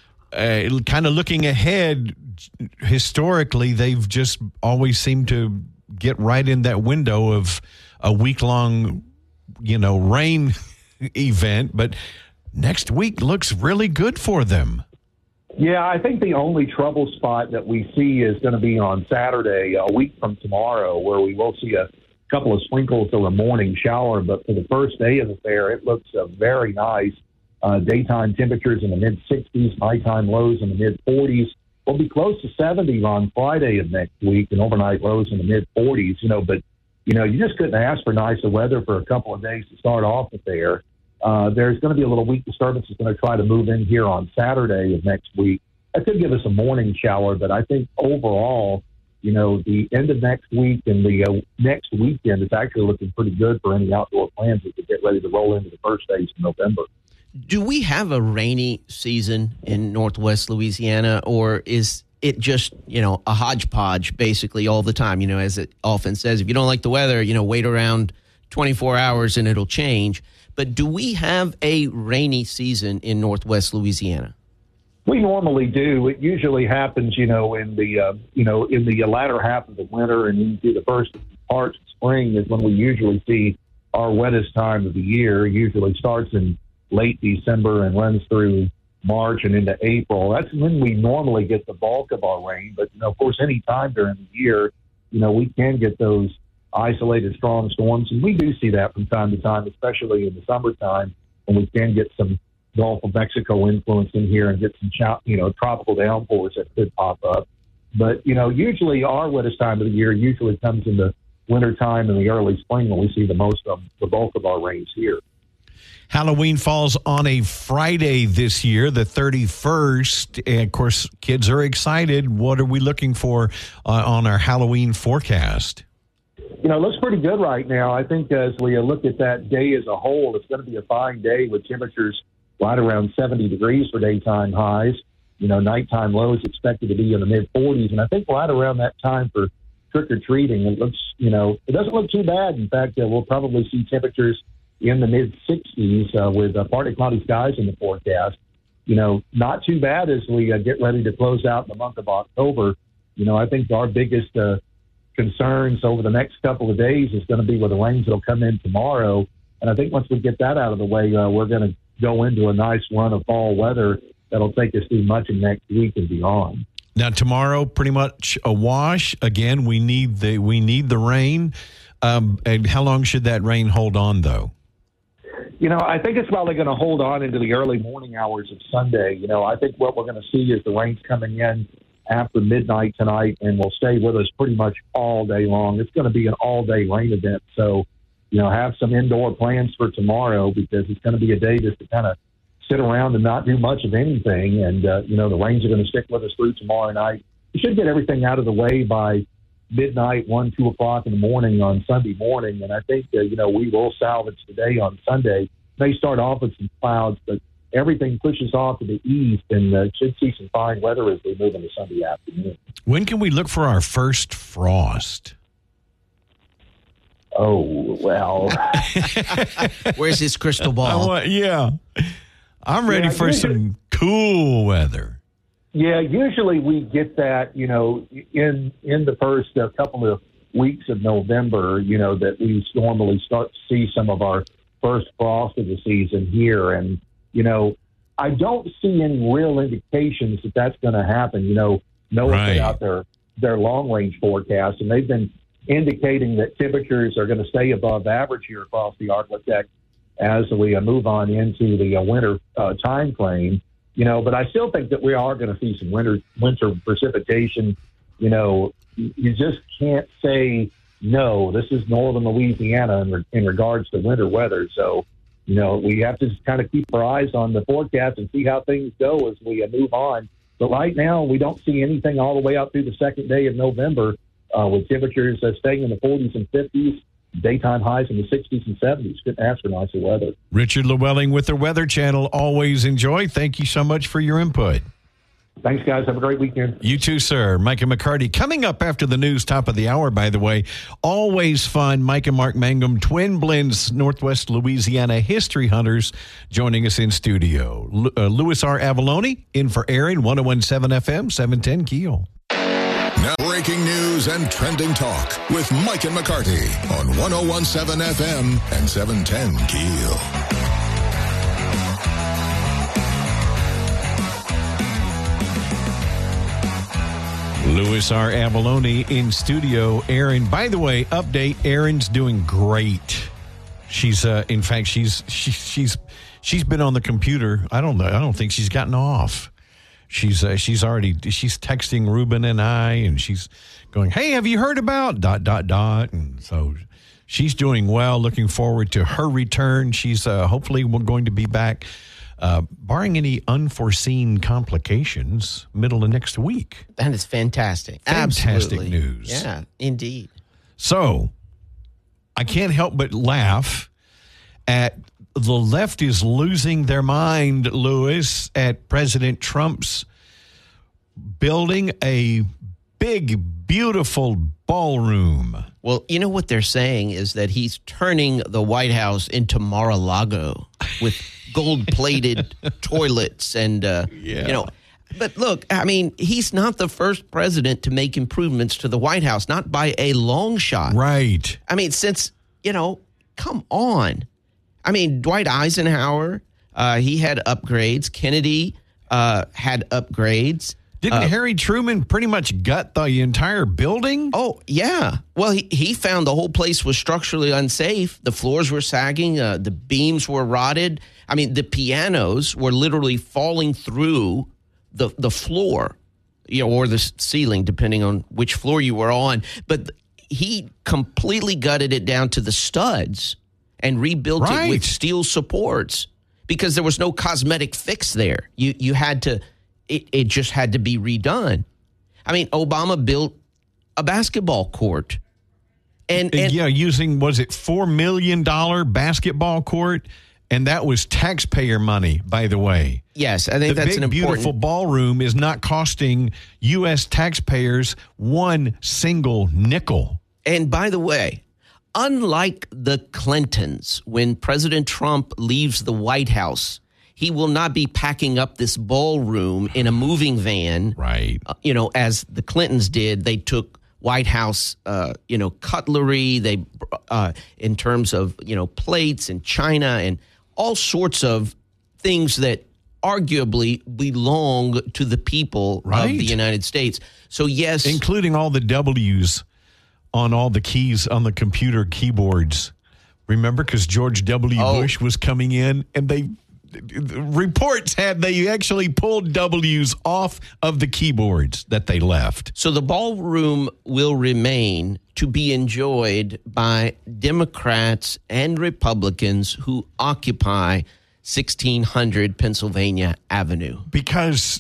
uh, kind of looking ahead, historically, they've just always seemed to get right in that window of a week-long, you know, rain event, but next week looks really good for them. Yeah, I think the only trouble spot that we see is going to be on Saturday, a week from tomorrow, where we will see a couple of sprinkles or a morning shower. But for the first day of the fair, it looks uh, very nice. Uh, daytime temperatures in the mid-sixties, nighttime lows in the mid-forties. We'll be close to seventy on Friday of next week, and overnight lows in the mid-forties. You know, but you know, you just couldn't ask for nicer weather for a couple of days to start off the fair. Uh, there's going to be a little weak disturbance that's going to try to move in here on Saturday of next week. That could give us a morning shower, but I think overall, you know, the end of next week and the uh, next weekend is actually looking pretty good for any outdoor plans as we get ready to roll into the first days of November. Do we have a rainy season in Northwest Louisiana, or is it just, you know, a hodgepodge basically all the time. You know, as it often says, if you don't like the weather, you know, wait around twenty-four hours and it'll change. But do we have a rainy season in Northwest Louisiana? We normally do. It usually happens, you know, in the uh, you know in the latter half of the winter and into the first parts of spring is when we usually see our wettest time of the year. It usually starts in late December and runs through March and into April. That's when we normally get the bulk of our rain. But you know, of course, any time during the year, you know, we can get those isolated strong storms, and we do see that from time to time, especially in the summertime, when we can get some Gulf of Mexico influence in here and get some, you know, tropical downpours that could pop up. But, you know, usually our wettest time of the year usually comes in the wintertime and the early spring when we see the most of the bulk of our rains here. Halloween falls on a Friday this year, the thirty-first. And, of course, kids are excited. What are we looking for uh, on our Halloween forecast? You know, it looks pretty good right now. I think as we look at that day as a whole, it's going to be a fine day with temperatures right around seventy degrees for daytime highs. You know, nighttime lows expected to be in the mid forties. And I think right around that time for trick-or-treating, it looks, you know, it doesn't look too bad. In fact, uh, we'll probably see temperatures in the mid sixties uh, with uh, partly cloudy skies in the forecast. You know, not too bad as we uh, get ready to close out the month of October. You know, I think our biggest uh, concerns over the next couple of days is going to be with the rains that'll come in tomorrow. And I think once we get that out of the way, uh, we're going to go into a nice run of fall weather that'll take us through much of next week and beyond. Now tomorrow, pretty much a wash. Again, we need the we need the rain. Um, and how long should that rain hold on, though? You know, I think it's probably going to hold on into the early morning hours of Sunday. You know, I think what we're going to see is the rain's coming in after midnight tonight and will stay with us pretty much all day long. It's going to be an all-day rain event. So, you know, have some indoor plans for tomorrow because it's going to be a day just to kind of sit around and not do much of anything. And, uh, you know, the rains are going to stick with us through tomorrow night. We should get everything out of the way by midnight, one, two o'clock in the morning on Sunday morning. And I think, uh, you know, we will salvage the day on Sunday. May start off with some clouds, but everything pushes off to the east and uh, should see some fine weather as we move into Sunday afternoon. When can we look for our first frost? Oh, well. Where's his crystal ball? Want, yeah. I'm ready Yeah, for usually, some cool weather. Yeah, usually we get that, you know, in in the first uh, couple of weeks of November, you know, that we normally start to see some of our first frost of the season here. And, you know, I don't see any real indications that that's going to happen. You know, NOAA Right. put out their, their long-range forecast, and they've been indicating that temperatures are going to stay above average here across the Arctic as we uh, move on into the uh, winter uh, time frame. You know, but I still think that we are going to see some winter winter precipitation. You know, you just can't say no. This is northern Louisiana in, re- in regards to winter weather. So, you know, we have to just kind of keep our eyes on the forecast and see how things go as we uh, move on. But right now, we don't see anything all the way out through the second day of November uh, with temperatures uh, staying in the forties and fifties. Daytime highs in the sixties and seventies. Couldn't ask for nicer weather. Richard Llewellyn with the Weather Channel. Always enjoy. Thank you so much for your input. Thanks, guys. Have a great weekend. You too, sir. Mike and McCarty. Coming up after the news, top of the hour, by the way. Always fun. Mike and Mark Mangum, Twin Blends, Northwest Louisiana history hunters, joining us in studio. L- uh, Louis R. Avalone in for Aaron, one oh one point seven F M, seven ten Keel. Now, breaking news and trending talk with Mike and McCarty on one oh one point seven F M and seven ten Keel. Louis R. Avalone in studio. Aaron, by the way, update. Erin's doing great. She's, uh, in fact, she's she, she's she's been on the computer. I don't know. I don't think she's gotten off. She's uh, she's already she's texting Ruben and I, and she's going, "Hey, have you heard about dot dot dot?" And so she's doing well. Looking forward to her return. She's uh, hopefully going to be back, uh, barring any unforeseen complications, middle of next week. That is fantastic. Fantastic Absolutely. news. Yeah, indeed. So I can't help but laugh at the left is losing their mind, Louis, at President Trump's building a big, beautiful ballroom. Well, you know what they're saying is that he's turning the White House into Mar-a-Lago with gold-plated toilets and, uh, Yeah. you know. But look, I mean, he's not the first president to make improvements to the White House, not by a long shot. Right. I mean, since, you know, come on. I mean, Dwight Eisenhower, uh, he had upgrades. Kennedy uh, had upgrades. Didn't Uh, Harry Truman pretty much gut the entire building? Oh, yeah. Well, he, he found the whole place was structurally unsafe. The floors were sagging. Uh, the beams were rotted. I mean, the pianos were literally falling through the the floor, you know, or the ceiling, depending on which floor you were on. But he completely gutted it down to the studs and rebuilt Right. it with steel supports because there was no cosmetic fix there. You you had to, it, it just had to be redone. I mean, Obama built a basketball court. And, and yeah, using, was it four million dollars basketball court? And that was taxpayer money, by the way. yes, I think The that's big, an important. beautiful ballroom is not costing U S taxpayers one single nickel. And by the way, unlike the Clintons, when President Trump leaves the White House, he will not be packing up this ballroom in a moving van. Right. Uh, you know, as the Clintons did. They took White House, uh, you know, cutlery. They, uh, in terms of, you know, plates and china and all sorts of things that arguably belong to the people Right. of the United States. So, yes. Including all the W's on all the keys on the computer keyboards. Remember, because George W. Oh. Bush was coming in and they reports had they actually pulled W's off of the keyboards that they left. So the ballroom will remain to be enjoyed by Democrats and Republicans who occupy sixteen hundred Pennsylvania Avenue. Because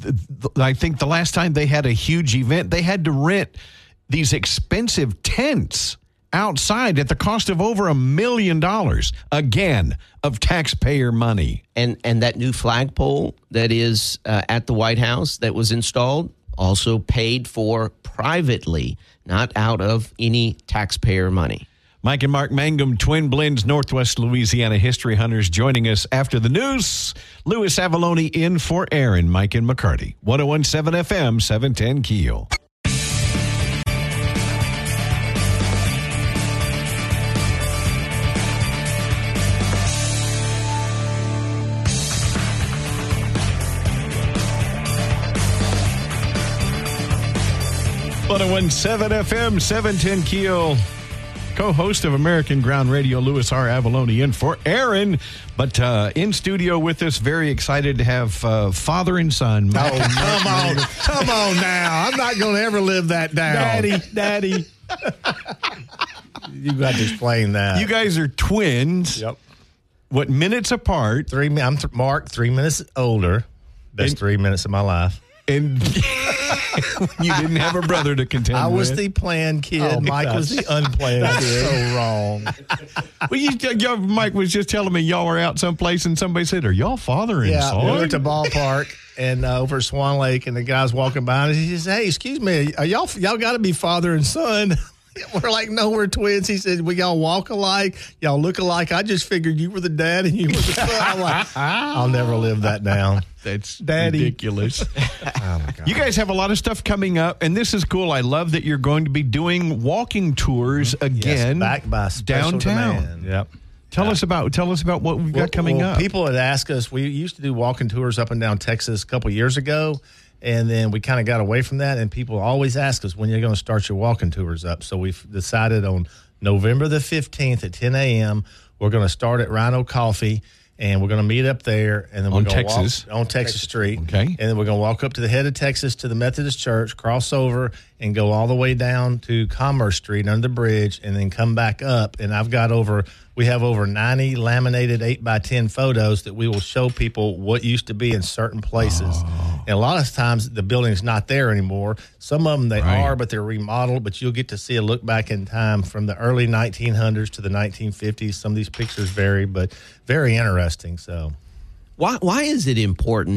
I think the last time they had a huge event, they had to rent these expensive tents outside at the cost of over a million dollars, again, of taxpayer money. And and that new flagpole that is uh, at the White House that was installed also paid for privately, not out of any taxpayer money. Mike and Mark Mangum, Twin Blends, Northwest Louisiana History Hunters, joining us after the news. Louis Avallone in for Aaron, Mike and McCarty. one oh one point seven F M, seven ten Keel. one oh one point seven F M, seven ten Keel. Co-host of American Ground Radio, Louis R. Avallone, in for Aaron. But uh, in studio with us, very excited to have uh, father and son. Oh, come on. Come on now. I'm not going to ever live that down. Daddy, daddy. You got to explain that. You guys are twins. Yep. What, minutes apart? Three. mi- I'm th- Mark, three minutes older. Best And- three minutes of my life. And you didn't have a brother to contend I was with. the planned kid. Oh, Mike was the unplanned that's kid. so wrong. Well, you, y'all- Mike was just telling me y'all were out someplace and somebody said, "Are y'all father and Yeah, son?" we went to ballpark and uh, over at Swan Lake, and the guy's walking by, and he says, "Hey, excuse me, are y'all y'all got to be father and son?" We're like, "No, we're twins." He said, "Well, y'all walk alike, y'all look alike. I just figured you were the dad and you were the son." I'm like, "I'll never live that down." That's Daddy. ridiculous. Oh my God. You guys have a lot of stuff coming up, and this is cool. I love that you're going to be doing walking tours again, Yes, backed by special downtown. demand. Yep. Tell us about tell us about what we've got Well, coming well, up. People had asked us. We used to do walking tours up and down Texas a couple years ago, and then we kind of got away from that. And people always ask us, when you're going to start your walking tours up. So we've decided on November the fifteenth at ten a.m. We're going to start at Rhino Coffee, and we're going to meet up there, and then we're On going to Texas? walk on Texas Street. Okay. And then we're going to walk up to the head of Texas to the Methodist Church, cross over, and go all the way down to Commerce Street under the bridge, and then come back up. And I've got over, we have over ninety laminated eight by ten photos that we will show people what used to be in certain places. Oh. And a lot of times the building's not there anymore. Some of them they Right. are, but they're remodeled. But you'll get to see a look back in time from the early nineteen hundreds to the nineteen fifties. Some of these pictures vary, but very interesting. So. Why why is it important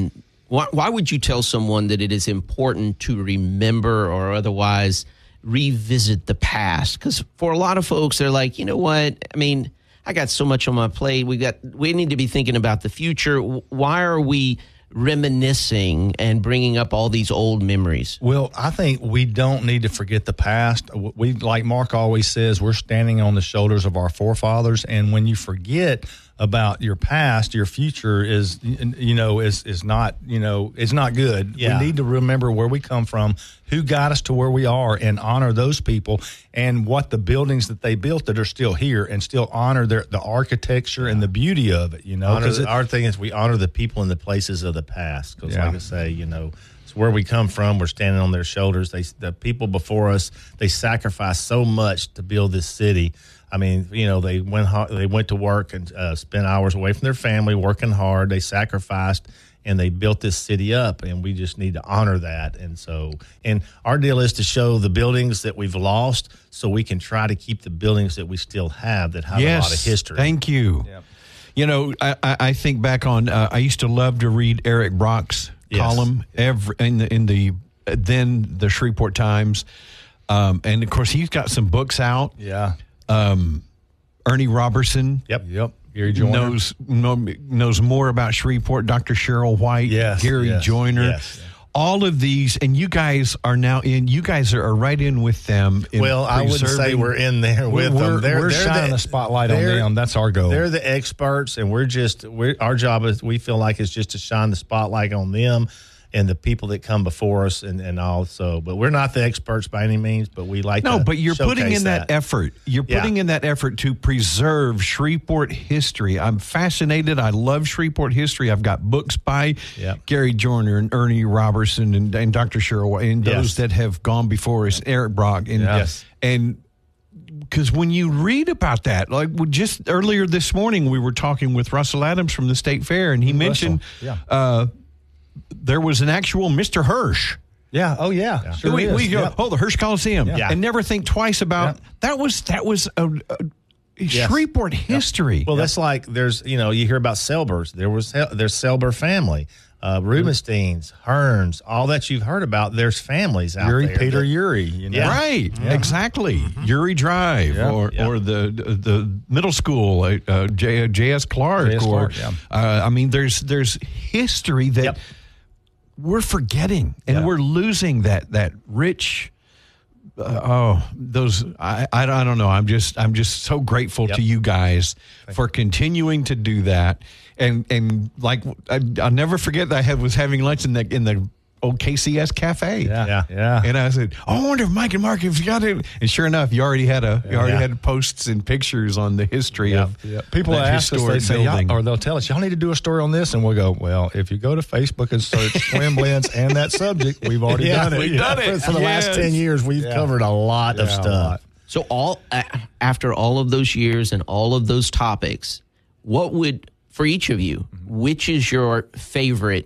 Why, why would you tell someone that it is important to remember or otherwise revisit the past? Because for a lot of folks, they're like, you know what? I mean, I got so much on my plate. We got we need to be thinking about the future. Why are we reminiscing and bringing up all these old memories? Well, I think we don't need to forget the past. We, like Mark always says, we're standing on the shoulders of our forefathers, and when you forget about your past, your future is, you know, is is not, you know, it's not good. Yeah. We need to remember where we come from, who got us to where we are, and honor those people and what the buildings that they built that are still here, and still honor their the architecture and the beauty of it. You know, Honor, because our thing is we honor the people and the places of the past. Because, Yeah. like I say, you know, it's where we come from. We're standing on their shoulders. They, the people before us, they sacrificed so much to build this city. I mean, you know, they went they went to work and uh, spent hours away from their family, working hard. They sacrificed, and they built this city up, and we just need to honor that. And so, and our deal is to show the buildings that we've lost, so we can try to keep the buildings that we still have that have yes, a lot of history. Thank you. Yep. You know, I, I I think back on. Uh, I used to love to read Eric Brock's Yes. column every in the in the then the Shreveport Times, um, and of course he's got some books out. yeah, Um, Ernie Robertson. Yep. yep. Gary Joyner. knows know, knows more about Shreveport. Doctor Cheryl White, Yes, Gary yes, Joyner, yes. all of these, and you guys are now in. You guys are, are right in with them. In Well, I wouldn't say preserving- we're in there with we're, them. They're, we're they're shining the, a spotlight on they're- them. That's our goal. They're the experts, and we're just we're, our job is we feel like is just to shine the spotlight on them and the people that come before us, and and all. So, but we're not the experts by any means. But we like No, to but you're putting showcase in that, effort. You're Yeah. putting in that effort to preserve Shreveport history. I'm fascinated. I love Shreveport history. I've got books by Yeah. Gary Joyner and Ernie Robertson and, and Doctor Cheryl White and those Yes. that have gone before us, Eric Brock. And, Yes. and because when you read about that, like well, just earlier this morning, we were talking with Russell Adams from the State Fair, and he mentioned yeah. uh, there was an actual Mister Hirsch. yeah. Oh, yeah. Sure we, is. we go, Yep. oh, the Hirsch Coliseum, Yeah. and never think twice about Yeah. that. Was that was a, a Yes. Shreveport history? Well, that's like there's you know you hear about Selbers. There was there's Selber family, uh, Rubensteins, Hearns, all that you've heard about. There's families out Yuri, there. Peter that- Uri. You know? Yeah. right, exactly. Uri Drive, Yeah. or Yeah. or the the middle school, uh, uh, J, J.S. Clark, J S. or Clark, yeah. uh, I mean, there's there's history that Yep. we're forgetting, and Yeah. we're losing that that rich. Uh, oh, those I, I I don't know. I'm just I'm just so grateful Yep. to you guys for continuing to do that. And and like I, I'll never forget that I had was having lunch in the in the old K C S cafe. Yeah. Yeah. Yeah. And I said, oh, I wonder if Mike and Mark have got it. And sure enough, you already had a you already Yeah. had posts and pictures on the history of Yeah. People that ask us, they historic say, building. y'all, or they'll tell us, y'all need to do a story on this, and we'll go, well, if you go to Facebook and search Twin Blends and that subject, we've already Yeah, done it. we've done it. For the Yes. last ten years, we've Yeah. covered a lot of Yeah, a stuff. lot. So all a- after all of those years and all of those topics, what would for each of you, which is your favorite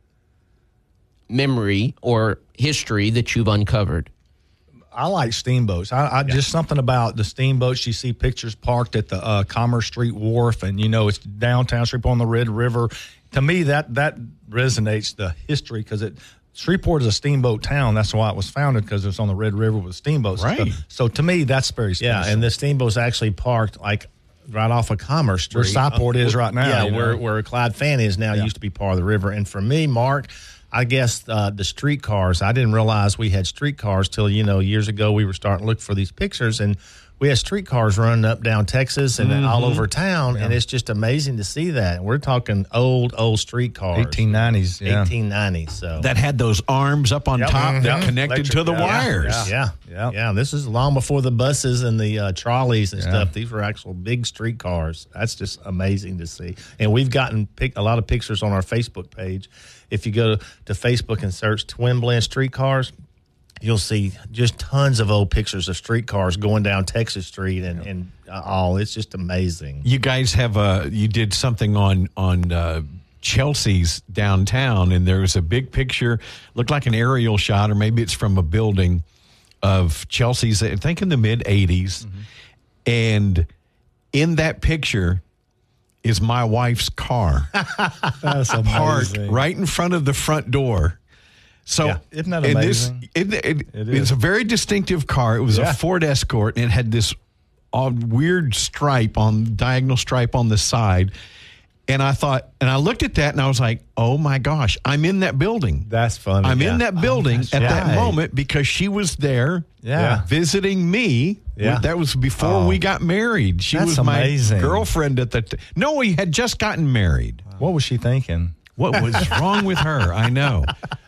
memory or history that you've uncovered? I like steamboats. I, I just something about the steamboats. You see pictures parked at the uh, Commerce Street Wharf, and you know it's downtown Shreveport on the Red River. To me, that that resonates the history because it Shreveport is a steamboat town. That's why it was founded, because it's on the Red River with steamboats. and Right. stuff. So to me, that's very special. Yeah, and the steamboat's actually parked like right off of Commerce Street. Where Cyport is right now, Yeah, you know. where, where Clyde Fanny is now Yeah. used to be part of the river. And for me, Mark, I guess uh, the streetcars, I didn't realize we had streetcars till, you know, years ago we were starting to look for these pictures, and we had streetcars running up down Texas and then all over town, and it's just amazing to see that. We're talking old, old streetcars. eighteen nineties. Yeah. eighteen ninety, so. that had those arms up on Yep. top that Mhm. connected Electric, to the yeah, wires. Yeah, Yep. yeah. This is long before the buses and the uh, trolleys and Yeah. stuff. These were actual big streetcars. That's just amazing to see. And we've gotten pic- a lot of pictures on our Facebook page. If you go to, to Facebook and search Twin Blend Streetcars, you'll see just tons of old pictures of streetcars going down Texas Street and, and uh, all. It's just amazing. You guys have a you did something on on uh, Chelsea's downtown, and there was a big picture, looked like an aerial shot, or maybe it's from a building of Chelsea's. I think in the mid eighties, and in that picture, is my wife's car. That's Parked amazing. right in front of the front door. So Yeah. Isn't that and amazing? This, it, it, It it's is. a very distinctive car. It was Yeah. a Ford Escort, and it had this odd, weird stripe on diagonal stripe on the side. And I thought, and I looked at that, and I was like, "Oh my gosh, I'm in that building. That's funny. I'm yeah. in that building that's at that right. moment because she was there, Yeah. visiting me. Yeah. That was before Oh. we got married. She That's was my amazing. girlfriend at the. T- no, we had just gotten married. What was she thinking? What was wrong with her? I know.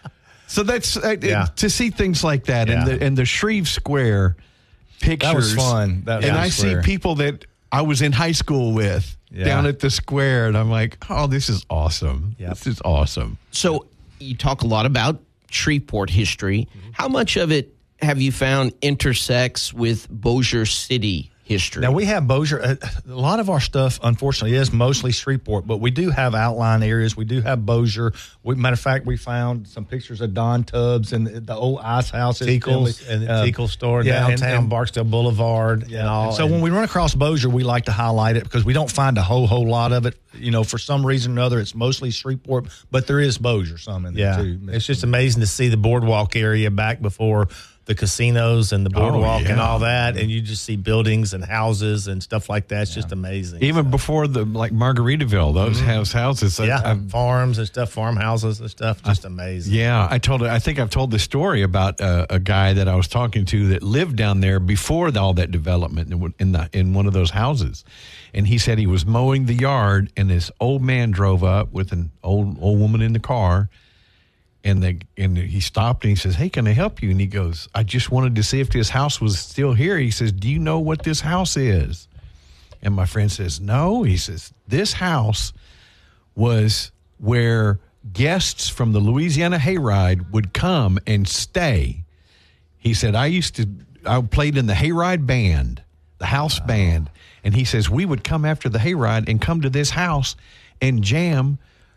So that's uh, Yeah. to see things like that, Yeah. and the and the Shreve Square pictures. That was fun. That- and that I was see Square. people that I was in high school with Yeah. down at the square, and I'm like, oh, this is awesome. Yep. This is awesome. So you talk a lot about Shreveport history. How much of it have you found intersects with Bossier City history? Now we have Bossier. A, a lot of our stuff, unfortunately, is mostly Shreveport, but we do have outlying areas. We do have Bossier. We, matter of fact, we found some pictures of Don Tubbs and the, the old ice houses, Tickles and the Tickle store downtown, and- Barksdale Boulevard, and all. And so and- when we run across Bossier, we like to highlight it because we don't find a whole whole lot of it. You know, for some reason or another, it's mostly Shreveport, but there is Bossier some in there yeah, too. it's just amazing to see the boardwalk area back before the casinos and the boardwalk and yeah. all that, and you just see buildings and houses and stuff like that. It's just amazing. Even before the like Margaritaville, those house houses. I- yeah, I- farms and stuff, farmhouses and stuff, just amazing. Yeah, I told. I think I've told the story about uh, a guy that I was talking to that lived down there before the, all that development in, in the in one of those houses, and he said he was mowing the yard, and this old man drove up with an old old woman in the car, and they and he stopped and he says, "Hey, can I help you?" And he goes, "I just wanted to see if this house was still here." He says, "Do you know what this house is?" And my friend says, "No." He says, "This house was where guests from the Louisiana Hayride would come and stay." He said, I used to, I played in the Hayride band, the house band. And he says, we would come after the Hayride and come to this house and jam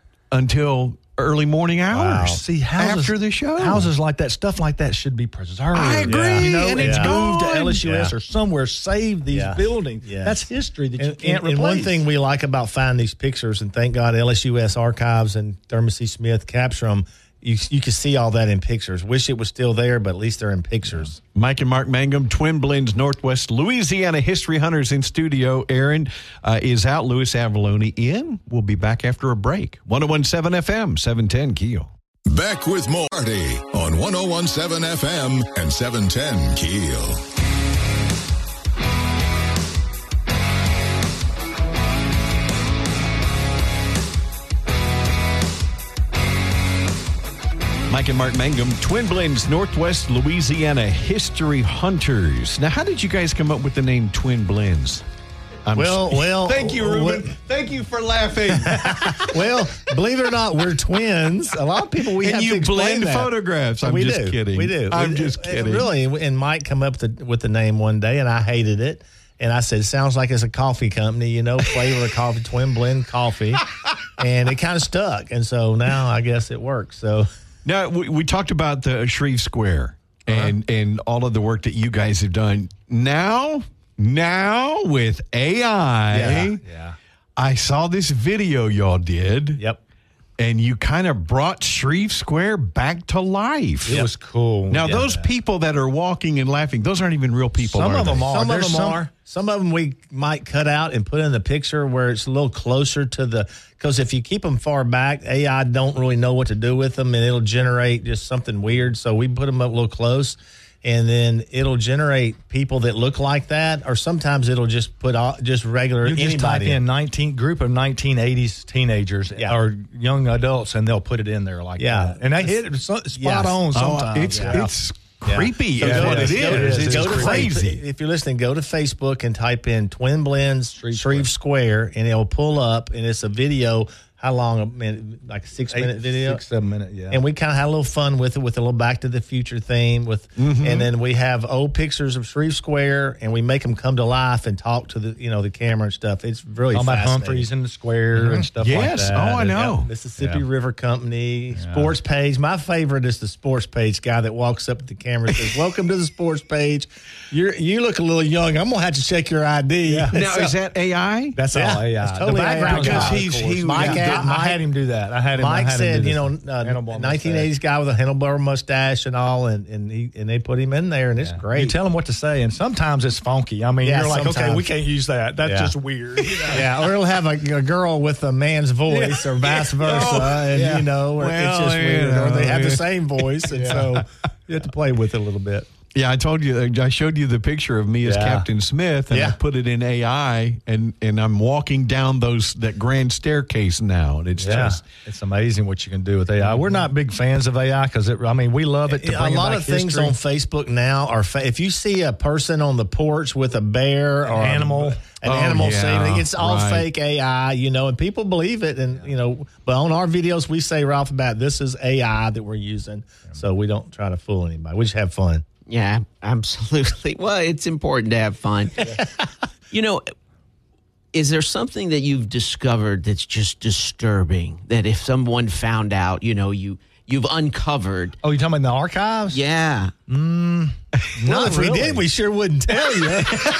until early morning hours. See, houses, after the show. houses like that, stuff like that should be preserved. I agree, You know, and and it's moved to gone. L S U S Yeah. or somewhere. Save these Yeah. buildings. Yes. That's history that you And, can't and, replace. and one thing we like about finding these pictures, and thank God L S U S Archives and Thurman C. Smith capture them, you, you can see all that in pictures. Wish it was still there, but at least they're in pictures. Mike and Mark Mangum, Twin Blends Northwest Louisiana History Hunters in studio. Aaron uh, is out. Louis Avallone in. We'll be back after a break. one oh one point seven F M, seven ten Keel. Back with more Party on one oh one point seven F M and seven ten Keel. Mike and Mark Mangum, Twin Blends Northwest Louisiana History Hunters. Now, how did you guys come up with the name Twin Blends? I'm Well, well, Thank you, Ruben. what- Thank you for laughing. Well, believe it or not, we're twins. A lot of people we and have you to explain blend that. photographs. I'm we just do. kidding. We do. I'm We- just uh, kidding. Really, and Mike come up with the, with the name one day, and I hated it. And I said, sounds like it's a coffee company, you know, flavor of coffee, Twin Blend Coffee. And it kind of stuck. And so now I guess it works. So Now, we, we talked about the Shreve Square and, and all of the work that you guys have done. Now, now with A I, yeah, yeah. I saw this video y'all did. Yep. And you kind of brought Shreve Square back to life. It was cool. Now, Yeah. those people that are walking and laughing, those aren't even real people, Some are of them they? are. Some There's of them some- are. Some of them we might cut out and put in the picture where it's a little closer to the. Because if you keep them far back, A I don't really know what to do with them, and it'll generate just something weird. So we put them up a little close, and then it'll generate people that look like that, or sometimes it'll just put all, just regular You just type anybody. in nineteen group of nineteen eighties teenagers Yeah. or young adults, and they'll put it in there like Yeah. that. And they hit it so- spot Yes. on Oh, sometimes. it's Yeah. it's Yeah. creepy So is go what to- it go to- is. is. It's go to crazy. Fa- If you're listening, go to Facebook and type in Twin Blends Shreve, Shreve Square, and it'll pull up, and it's a video how long a minute, like a six Eight, minute video, six seven minute, yeah. And we kind of had a little fun with it, with a little Back to the Future theme, with, Mm-hmm. and then we have old pictures of Shreve Square, and we make them come to life and talk to the you know the camera and stuff. It's really Talking about fascinating. Humphreys in the square and stuff Yes. like that. Oh, I And- know. Yeah, Mississippi Yeah. River Company, Sports Page. My favorite is the Sports Page guy that walks up at the camera and says, "Welcome to the Sports Page. You're you look a little young. I'm gonna have to check your I D." Yeah. Now, is that A I? That's Yeah, all A I. that's totally the background A I. guy, Because he's- of course. he- Mike, yeah. had, I had him do that. I had him. Mike I had said, him do you know, this uh, handlebar nineteen eighties guy with a handlebar mustache and all, and, and he and they put him in there, and it's mustache. great. You tell him what to say, and sometimes it's funky. I mean, Yeah, you're like, okay, sometimes. we can't use that. That's Yeah. just weird. You know? Yeah, or he'll have a, a girl with a man's voice, or vice versa, Oh, and yeah. you know, or Well, it's just weird, yeah, or they have yeah. the same voice, and so you have to play with it a little bit. Yeah, I told you. I showed you the picture of me as Yeah. Captain Smith, and I Yeah. put it in A I, and and I'm walking down those that grand staircase now, and it's Yeah, just it's amazing what you can do with A I. We're not big fans of A I because I mean we love it. To Yeah, bring a lot back of things history. on Facebook now are fa- if you see a person on the porch with a bear or An animal. an Oh, animal yeah, scene, it's all right. fake A I, you know, and people believe it. And you know, but on our videos, we say right off the bat, this is A I that we're using, so we don't try to fool anybody. We just have fun. Yeah, absolutely. Well, it's important to have fun. You know, is there something that you've discovered that's just disturbing that if someone found out, you know, you you've uncovered? Oh, you talking about in the archives? Yeah. Well, if really. we did, we sure wouldn't tell you.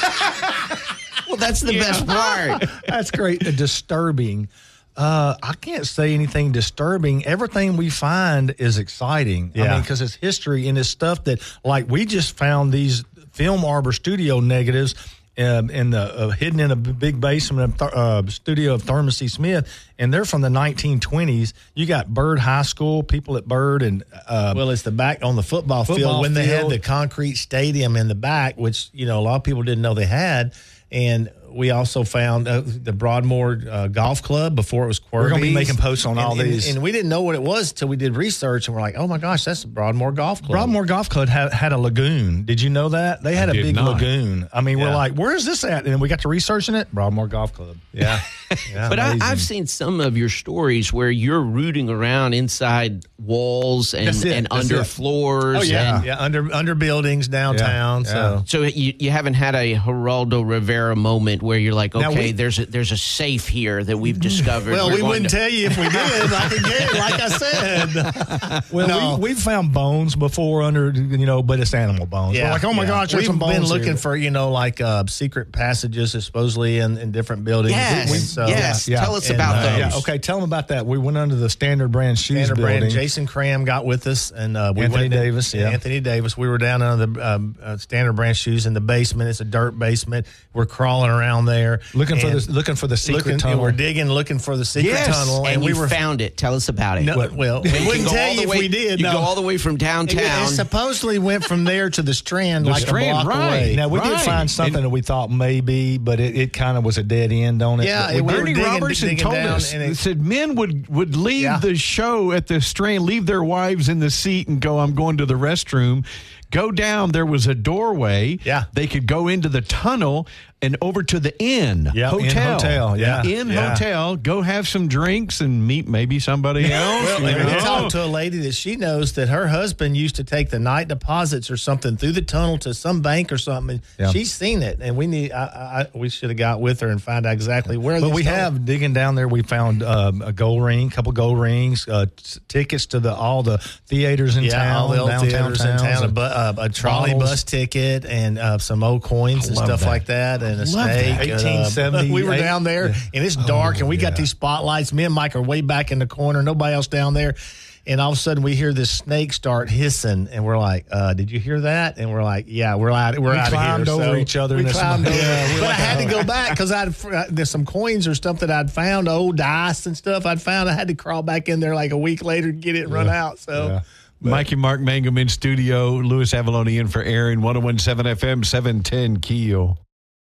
Well, that's the best part. That's great. Uh, disturbing. Uh, I can't say anything disturbing. Everything we find is exciting. I Yeah. mean, because it's history and it's stuff that, like, we just found these Film Arbor studio negatives um, in the uh, hidden in a b- big basement of th- uh, studio of Thurman C. Smith, and they're from the nineteen twenties. You got Byrd High School, people at Byrd, and uh, Well, it's the back on the football, Football field when they had field. the concrete stadium in the back, which you know a lot of people didn't know they had. And we also found uh, the Broadmoor uh, Golf Club before it was Quirby's. We're gonna be making posts on And- all and- these. and we didn't know what it was until we did research, and we're like, "Oh my gosh, that's the Broadmoor Golf Club." Broadmoor Golf Club had, had a lagoon. Did you know that? They had I a did big not. lagoon. I mean, we're Yeah. like, where is this at? And we got to researching it. Broadmoor Golf Club. yeah, yeah. But I, Amazing. I've seen some of your stories where you're rooting around inside walls and, That's it. and That's under it. floors. oh yeah, And yeah, under under buildings downtown. Yeah, So so you, you haven't had a Geraldo Rivera moment where you're like, Now okay, we- there's a, there's a safe here that we've discovered. well, We're we going wouldn't to- tell you if we did. Like again, like I said. Well, No. we, we've found bones before under, you know, but it's animal bones. We're like, oh my yeah. gosh, there's we've some bones been looking here. for you know like uh, secret passages supposedly in, in different buildings. Yes, And so, yes. Yeah. Tell us And, about uh, those. Yeah, okay, tell them about that. We went under the Standard Brand Shoes Standard building. Brand. Jason Cram got with us, and uh, we Anthony went Davis, yeah. Anthony Davis. We were down under the um, uh, Standard Brand Shoes in the basement. It's a dirt basement. We're crawling around there, looking for and the looking for the secret looking, tunnel. And we're digging, looking for the secret Yes, tunnel, and, and, we you were found it. Tell us about it. No, What- well, we you can wouldn't go tell all you the if way- we did. You no. go all the way from It, downtown. it supposedly went from there to the Strand, The like Strand, a block right. away. now we did Right. find something And- that we thought maybe, but it, it kind of was a dead end on it. Yeah, But it we was- did- were Ernie digging- Robertson digging told down, us and it- said men would would leave Yeah. the show at the Strand, leave their wives in the seat, and go, "I'm going to the restroom." Go down. There was a doorway. Yeah. They could go into the tunnel and over to the inn Yeah, Inn hotel. Hotel, yeah. Inn Yeah. hotel. Go have some drinks and meet maybe somebody else. Well, you and we know? talked to a lady that she knows that her husband used to take the night deposits or something through the tunnel to some bank or something. Yeah. She's seen it, and we need. I, I, we should have got with her and find out exactly where. But this we tunnel- have digging down there. We found um, a gold ring, couple gold rings, uh, t- tickets to the all the theaters in yeah, town, all the old downtown theaters in towns, town, a, and bu- uh, a trolley bottles. bus ticket, and uh, some old coins and love stuff that. like that, and a love that. snake. and, uh, eighteen seventy, we were eight- down there, and it's dark, and we got yeah. these spotlights. Me and Mike are way back in the corner, nobody else down there. And all of a sudden, we hear this snake start hissing, and we're like, uh, "Did you hear that?" And we're like, "Yeah, we're out. We're We out of here." climbed over So each other We in this- climbed over. Yeah, we're but like I had a- to go back because I'd there's some coins or stuff that I'd found, old dice and stuff I'd found. I had to crawl back in there like a week later to get it and run out. So. Yeah. Mike and Mark Mangum in studio. Louis Avalone in for Aaron. one oh one point seven F M, seven ten Keel.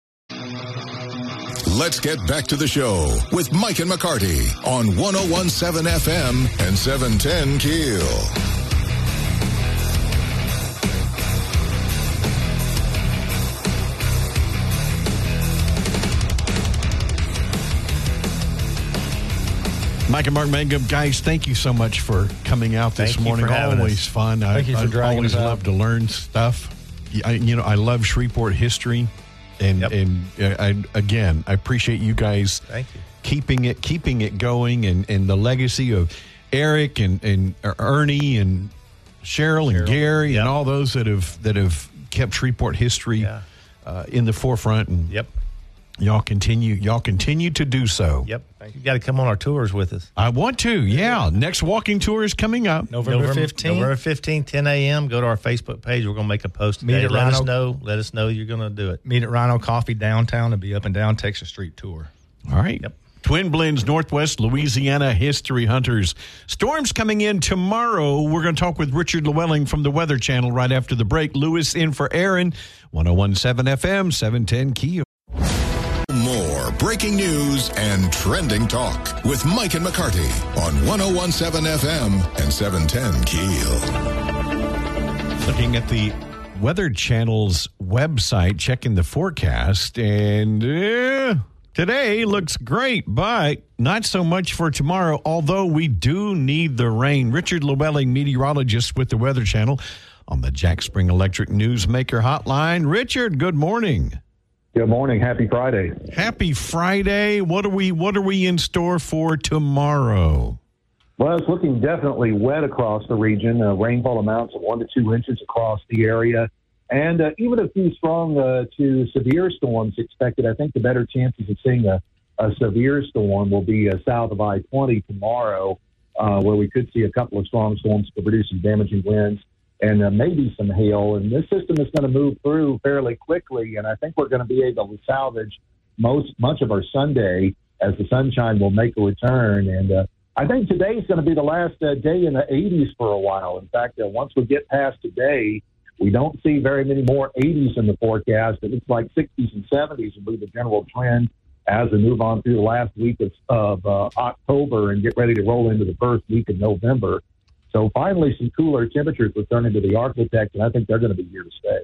Let's get back to the show with Mike and McCarty on one oh one point seven F M and seven ten Keel. Mike and Mark Mangum, guys, thank you so much for coming out this Thank you morning. for having Always us. fun. Thank I, you for I dragging always us out. love to learn stuff. I, you know, I love Shreveport history, and Yep. and uh, I, again, I appreciate you guys Thank you. keeping it keeping it going, and, and the legacy of Eric and, and Ernie and Cheryl and Gary Yep. and all those that have that have kept Shreveport history Yeah. uh, in the forefront. And Yep. y'all continue y'all continue to do so. Yep. You got to come on our tours with us. I want to. Yeah, next walking tour is coming up. November fifteenth. November fifteenth, ten a.m. Go to our Facebook page. We're going to make a post Meet today. at Let us Rhino- know. Let us know you're going to do it. Meet at Rhino Coffee downtown and be up and down Texas Street tour. All right. Yep. Twin Blends Northwest Louisiana History Hunters. Storms coming in tomorrow. We're going to talk with Richard Llewellyn from the Weather Channel right after the break. Lewis in for Aaron, one oh one point seven F M, seven ten Keel. More breaking news and trending talk with Mike and McCarty on one oh one point seven F M and seven ten Keel. Looking at the Weather Channel's website, checking the forecast, and uh, today looks great, but not so much for tomorrow, although we do need the rain. Richard Llewellyn, meteorologist with the Weather Channel, on the Jack Spring Electric Newsmaker Hotline. Richard, good morning. Good morning. Happy Friday. Happy Friday. What are we what are we in store for tomorrow? Well, it's looking definitely wet across the region. Uh, rainfall amounts of one to two inches across the area, and uh, even a few strong uh, to severe storms expected. I think the better chances of seeing a, a severe storm will be uh, south of I twenty tomorrow, uh, where we could see a couple of strong storms to produce some damaging winds and uh, maybe some hail. And this system is going to move through fairly quickly, and I think we're going to be able to salvage most much of our Sunday as the sunshine will make a return. And uh, I think today is going to be the last uh, day in the eighties for a while. In fact, uh, once we get past today, we don't see very many more eighties in the forecast. It looks like sixties and seventies will be the general trend as we move on through the last week of, of uh, October and get ready to roll into the first week of November. So finally, some cooler temperatures returning to the Arctic, and I think they're going to be here to stay.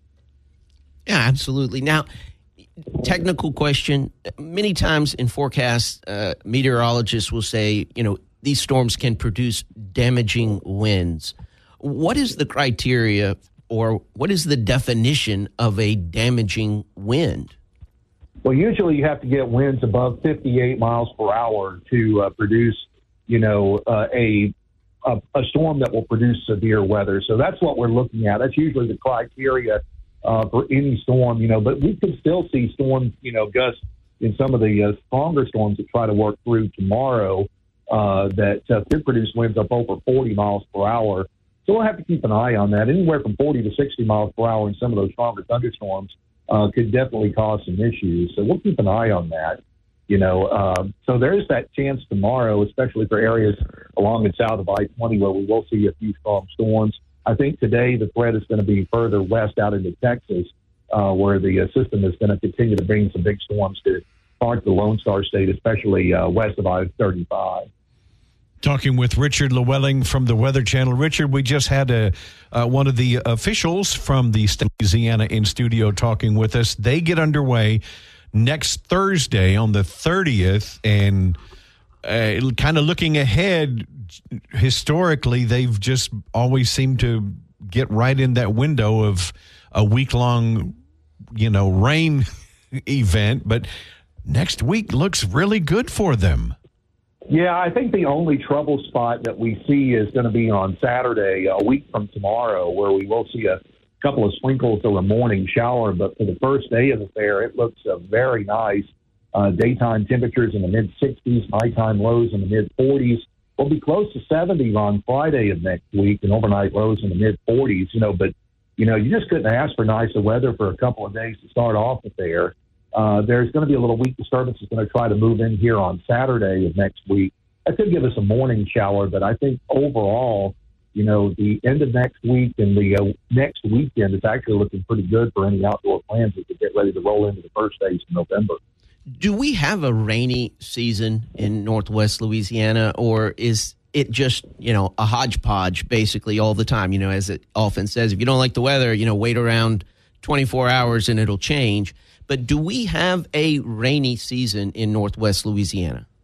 Yeah, absolutely. Now, technical question. Many times in forecasts, uh, meteorologists will say, you know, these storms can produce damaging winds. What is the criteria or what is the definition of a damaging wind? Well, usually you have to get winds above fifty-eight miles per hour to uh, produce, you know, uh, a A, a storm that will produce severe weather. So that's what we're looking at. That's usually the criteria uh, for any storm, you know, but we could still see storms, you know, gusts in some of the uh, stronger storms that try to work through tomorrow uh, that uh, could produce winds up over forty miles per hour. So we'll have to keep an eye on that. Anywhere from forty to sixty miles per hour in some of those stronger thunderstorms uh, could definitely cause some issues. So we'll keep an eye on that. You know, uh, so there is that chance tomorrow, especially for areas along and south of I twenty where we will see a few strong storms. I think today the threat is going to be further west out into Texas, uh, where the uh, system is going to continue to bring some big storms to parts of the Lone Star State, especially uh, west of I thirty-five. Talking with Richard Llewellyn from the Weather Channel. Richard, we just had a, uh, one of the officials from the state of Louisiana in studio talking with us. They get underway next Thursday on the thirtieth, and uh, kind of looking ahead, historically, they've just always seemed to get right in that window of a week-long, you know, rain event. But next week looks really good for them. Yeah, I think the only trouble spot that we see is going to be on Saturday, a week from tomorrow, where we will see a couple of sprinkles or a morning shower. But for the first day of the fair, it looks uh, very nice. Uh, daytime temperatures in the mid sixties, nighttime lows in the mid forties. We'll be close to seventy on Friday of next week, and overnight lows in the mid forties. You know, but you know, you just couldn't ask for nicer weather for a couple of days to start off the fair. Uh, there's going to be a little weak disturbance that's going to try to move in here on Saturday of next week. That could give us a morning shower, but I think overall, you know, the end of next week and the uh, next weekend is actually looking pretty good for any outdoor plans as we get ready to roll into the first days of November. Do we have a rainy season in Northwest Louisiana, or is it just, you know, a hodgepodge basically all the time? You know, as it often says, if you don't like the weather, you know, wait around twenty-four hours and it'll change. But do we have a rainy season in Northwest Louisiana?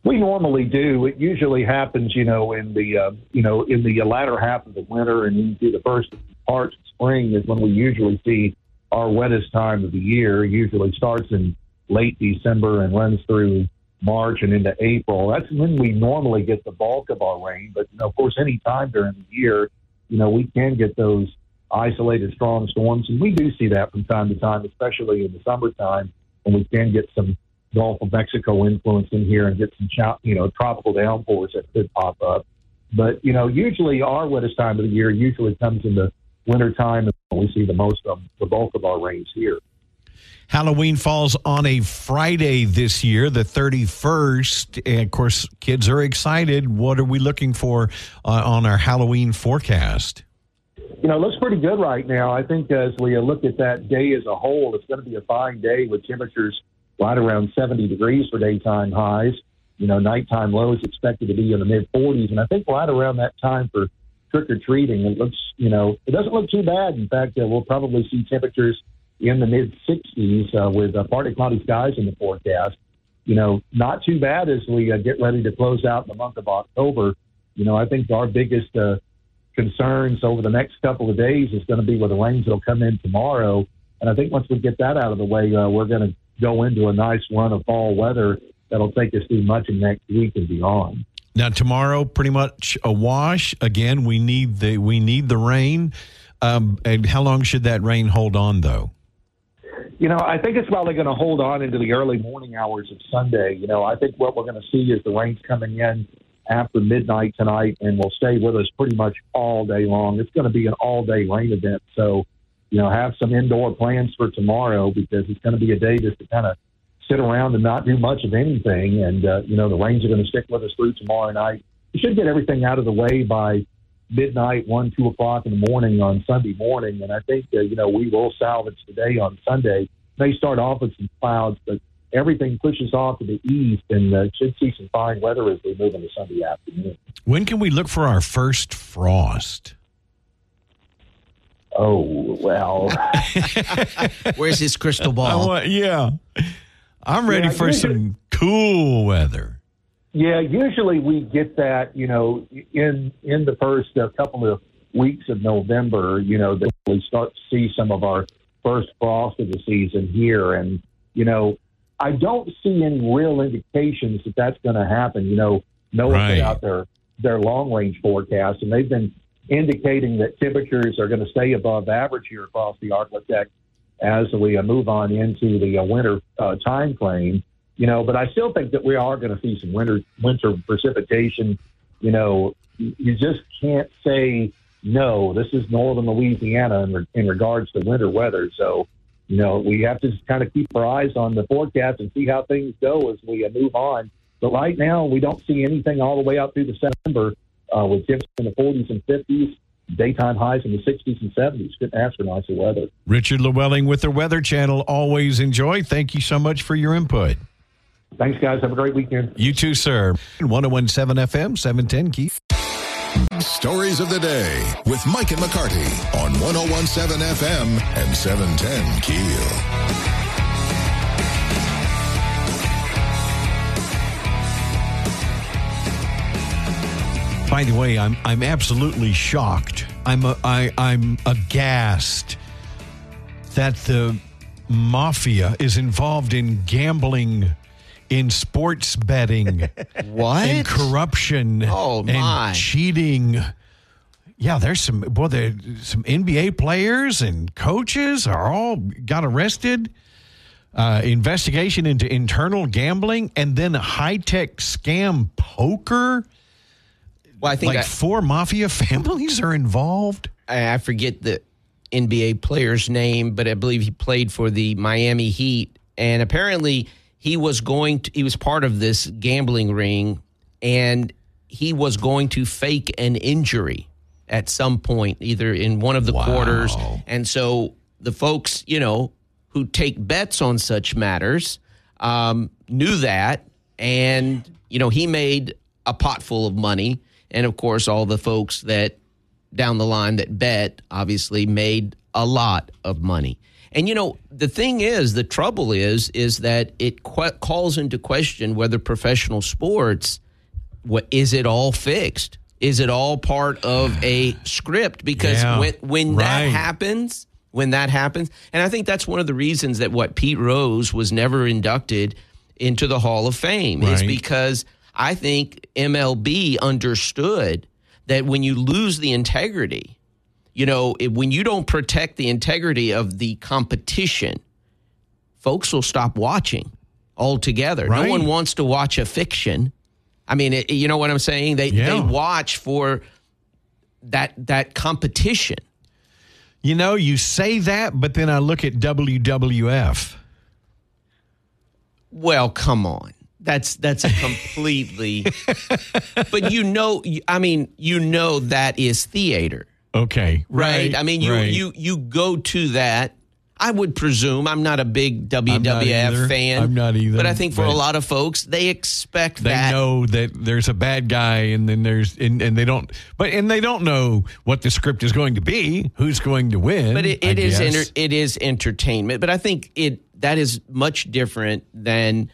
We normally do. It usually happens, you know, in the uh, you know in the latter half of the winter and into the first part of spring is when we usually see our wettest time of the year. It usually starts in late December and runs through March and into April. That's when we normally get the bulk of our rain. But you know, of course, any time during the year, you know, we can get those isolated strong storms, and we do see that from time to time, especially in the summertime, when we can get some Gulf of Mexico influence in here and get some, you know, tropical downpours that could pop up. But, you know, usually our wettest time of the year usually comes in the wintertime, and we see the most of the bulk of our rains here. Halloween falls on a Friday this year, the thirty-first. And, of course, kids are excited. What are we looking for uh, on our Halloween forecast? You know, it looks pretty good right now. I think as we look at that day as a whole, it's going to be a fine day with temperatures right around seventy degrees for daytime highs. You know, nighttime lows expected to be in the mid forties. And I think right around that time for trick-or-treating, it looks, you know, it doesn't look too bad. In fact, uh, we'll probably see temperatures in the mid sixties uh, with uh, partly cloudy skies in the forecast. You know, not too bad as we uh, get ready to close out the month of October. You know, I think our biggest uh, concerns over the next couple of days is going to be with the rains that'll come in tomorrow. And I think once we get that out of the way, uh, we're going to go into a nice run of fall weather that'll take us through much of next week and beyond. Now tomorrow, pretty much a wash. Again, we need the we need the rain. Um, and how long should that rain hold on, though? You know, I think it's probably going to hold on into the early morning hours of Sunday. You know, I think what we're going to see is the rain's coming in after midnight tonight and will stay with us pretty much all day long. It's going to be an all-day rain event. So, you know, have some indoor plans for tomorrow because it's going to be a day just to kind of sit around and not do much of anything. And, uh, you know, the rains are going to stick with us through tomorrow night. We should get everything out of the way by midnight, one, two o'clock in the morning on Sunday morning. And I think, uh, you know, we will salvage the day on Sunday. May start off with some clouds, but everything pushes off to the east and uh, should see some fine weather as we move into Sunday afternoon. When can we look for our first frost? Oh, well. Where's his crystal ball? Want, yeah. I'm ready Yeah, for usually, some cool weather. Yeah, usually we get that, you know, in in the first uh, couple of weeks of November, you know, that we start to see some of our first frost of the season here. And, you know, I don't see any real indications that that's going to happen. You know, NOAA Right. put out their, their long-range forecast, and they've been indicating that temperatures are going to stay above average here across the Arctic as we uh, move on into the uh, winter uh, time frame. You know, but I still think that we are going to see some winter winter precipitation. You know, you just can't say no. This is northern Louisiana in, re- in regards to winter weather. So, you know, we have to just kind of keep our eyes on the forecast and see how things go as we uh, move on. But right now, we don't see anything all the way out through the September uh, with temps in the forties and fifties, daytime highs in the sixties and seventies. Couldn't ask for nicer weather. Richard Llewellyn with the Weather Channel. Always enjoy. Thank you so much for your input. Thanks, guys. Have a great weekend. You too, sir. one oh one point seven F M, seven ten Keith. Stories of the Day with Mike and McCarty on one oh one point seven F M and seven ten Keel. By the way, I'm I'm absolutely shocked. I'm a, I, I'm aghast that the mafia is involved in gambling, in sports betting, What? and corruption, Oh, my. and cheating. Yeah, there's some boy. There some N B A players and coaches are all got arrested. Uh, investigation into internal gambling and then high tech scam poker. Well, I think Like I, four mafia families are involved. I, I forget the N B A player's name, but I believe he played for the Miami Heat. And apparently he was going to, he was part of this gambling ring, and he was going to fake an injury at some point, either in one of the Wow. quarters. And so the folks, you know, who take bets on such matters um, knew that. And, you know, he made a pot full of money. And, of course, all the folks that down the line that bet obviously made a lot of money. And, you know, the thing is, the trouble is, is that it qu- calls into question whether professional sports, what, is it all fixed? Is it all part of a script? Because Yeah, when, when right. that happens, when that happens, and I think that's one of the reasons that what Pete Rose was never inducted into the Hall of Fame is Right. because I think M L B understood that when you lose the integrity, you know, it, when you don't protect the integrity of the competition, folks will stop watching altogether. Right. No one wants to watch a fiction. I mean, it, you know what I'm saying? They Yeah. they watch for that that competition. You know, you say that, but then I look at W W F. Well, come on. That's that's a completely. But you know, I mean, you know that is theater. Okay, Right. right. I mean, you, right. you you go to that. I would presume. I'm not a big W I'm not W F either. fan. I'm not either, But I think for but- a lot of folks, they expect They that. know that there's a bad guy, and then there's and, and they don't. But and they don't know what the script is going to be. Who's going to win? But it, I it is guess. enter, it is entertainment. But I think it that is much different than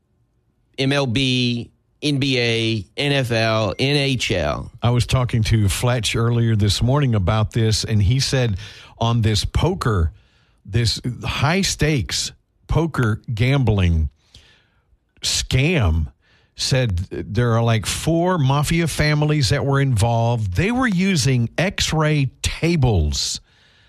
M L B, N B A, N F L, N H L. I was talking to Fletch earlier this morning about this, and he said on this poker, this high stakes poker gambling scam, said there are like four mafia families that were involved. They were using X-ray tables.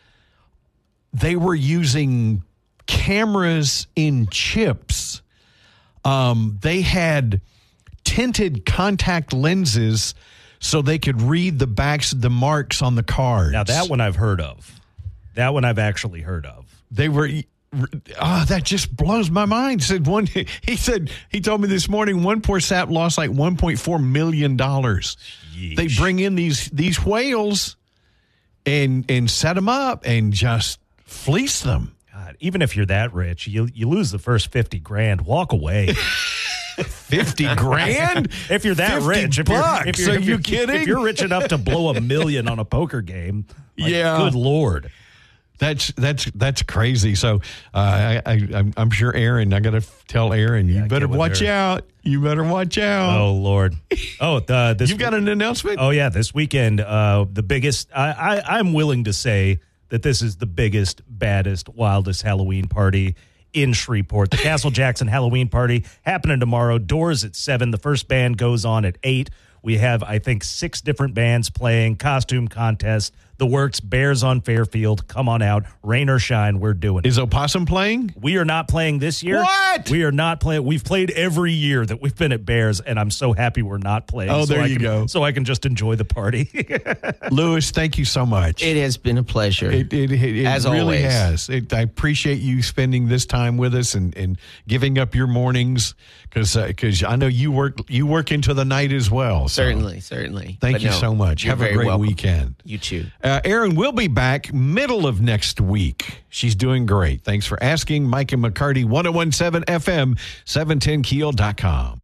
They were using cameras in chips. Um, they had tinted contact lenses so they could read the backs of the marks on the cards. Now, that one I've heard of. That one I've actually heard of. They were, oh, that just blows my mind. Said one, he said, he told me this morning, one poor sap lost like one point four million dollars. They bring in these these whales and and set them up and just fleece them. God, even if you're that rich, you you lose the first fifty grand. Walk away. fifty grand? If you're that fifty rich, if bucks. you're, if you're, Are if you you're, kidding? If you're rich enough to blow a million on a poker game, like, Yeah. good Lord. That's that's that's crazy. So uh, I, I I'm, I'm sure Aaron. I got to tell Aaron. You Yeah, better get with watch her. out. You better watch out. Oh Lord. Oh, uh, this You've got an announcement. Oh yeah, this weekend, uh, the biggest. I, I I'm willing to say that this is the biggest, baddest, wildest Halloween party in Shreveport. The Castle Jackson Halloween party happening tomorrow. Doors at seven. The first band goes on at eight. We have, I think, six different bands playing, costume contest, the works, Bears on Fairfield. Come on out, rain or shine, we're doing it. Is Opossum playing? We are not playing this year. What? We are not playing. We've played every year that we've been at Bears, and I'm so happy we're not playing. Oh, so there I you can, go. So I can just enjoy the party. Lewis, thank you so much. It has been a pleasure. It, it, it, it As really always. has. It, I appreciate you spending this time with us and, and giving up your mornings because because I know you work you work into the night as well. So certainly, certainly. Thank But you no, so much. you're Have a very great welcome. weekend. You too. Uh, Erin will be back middle of next week. She's doing great. Thanks for asking. Mike and McCarty, one oh one seven F M, seven ten keel dot com.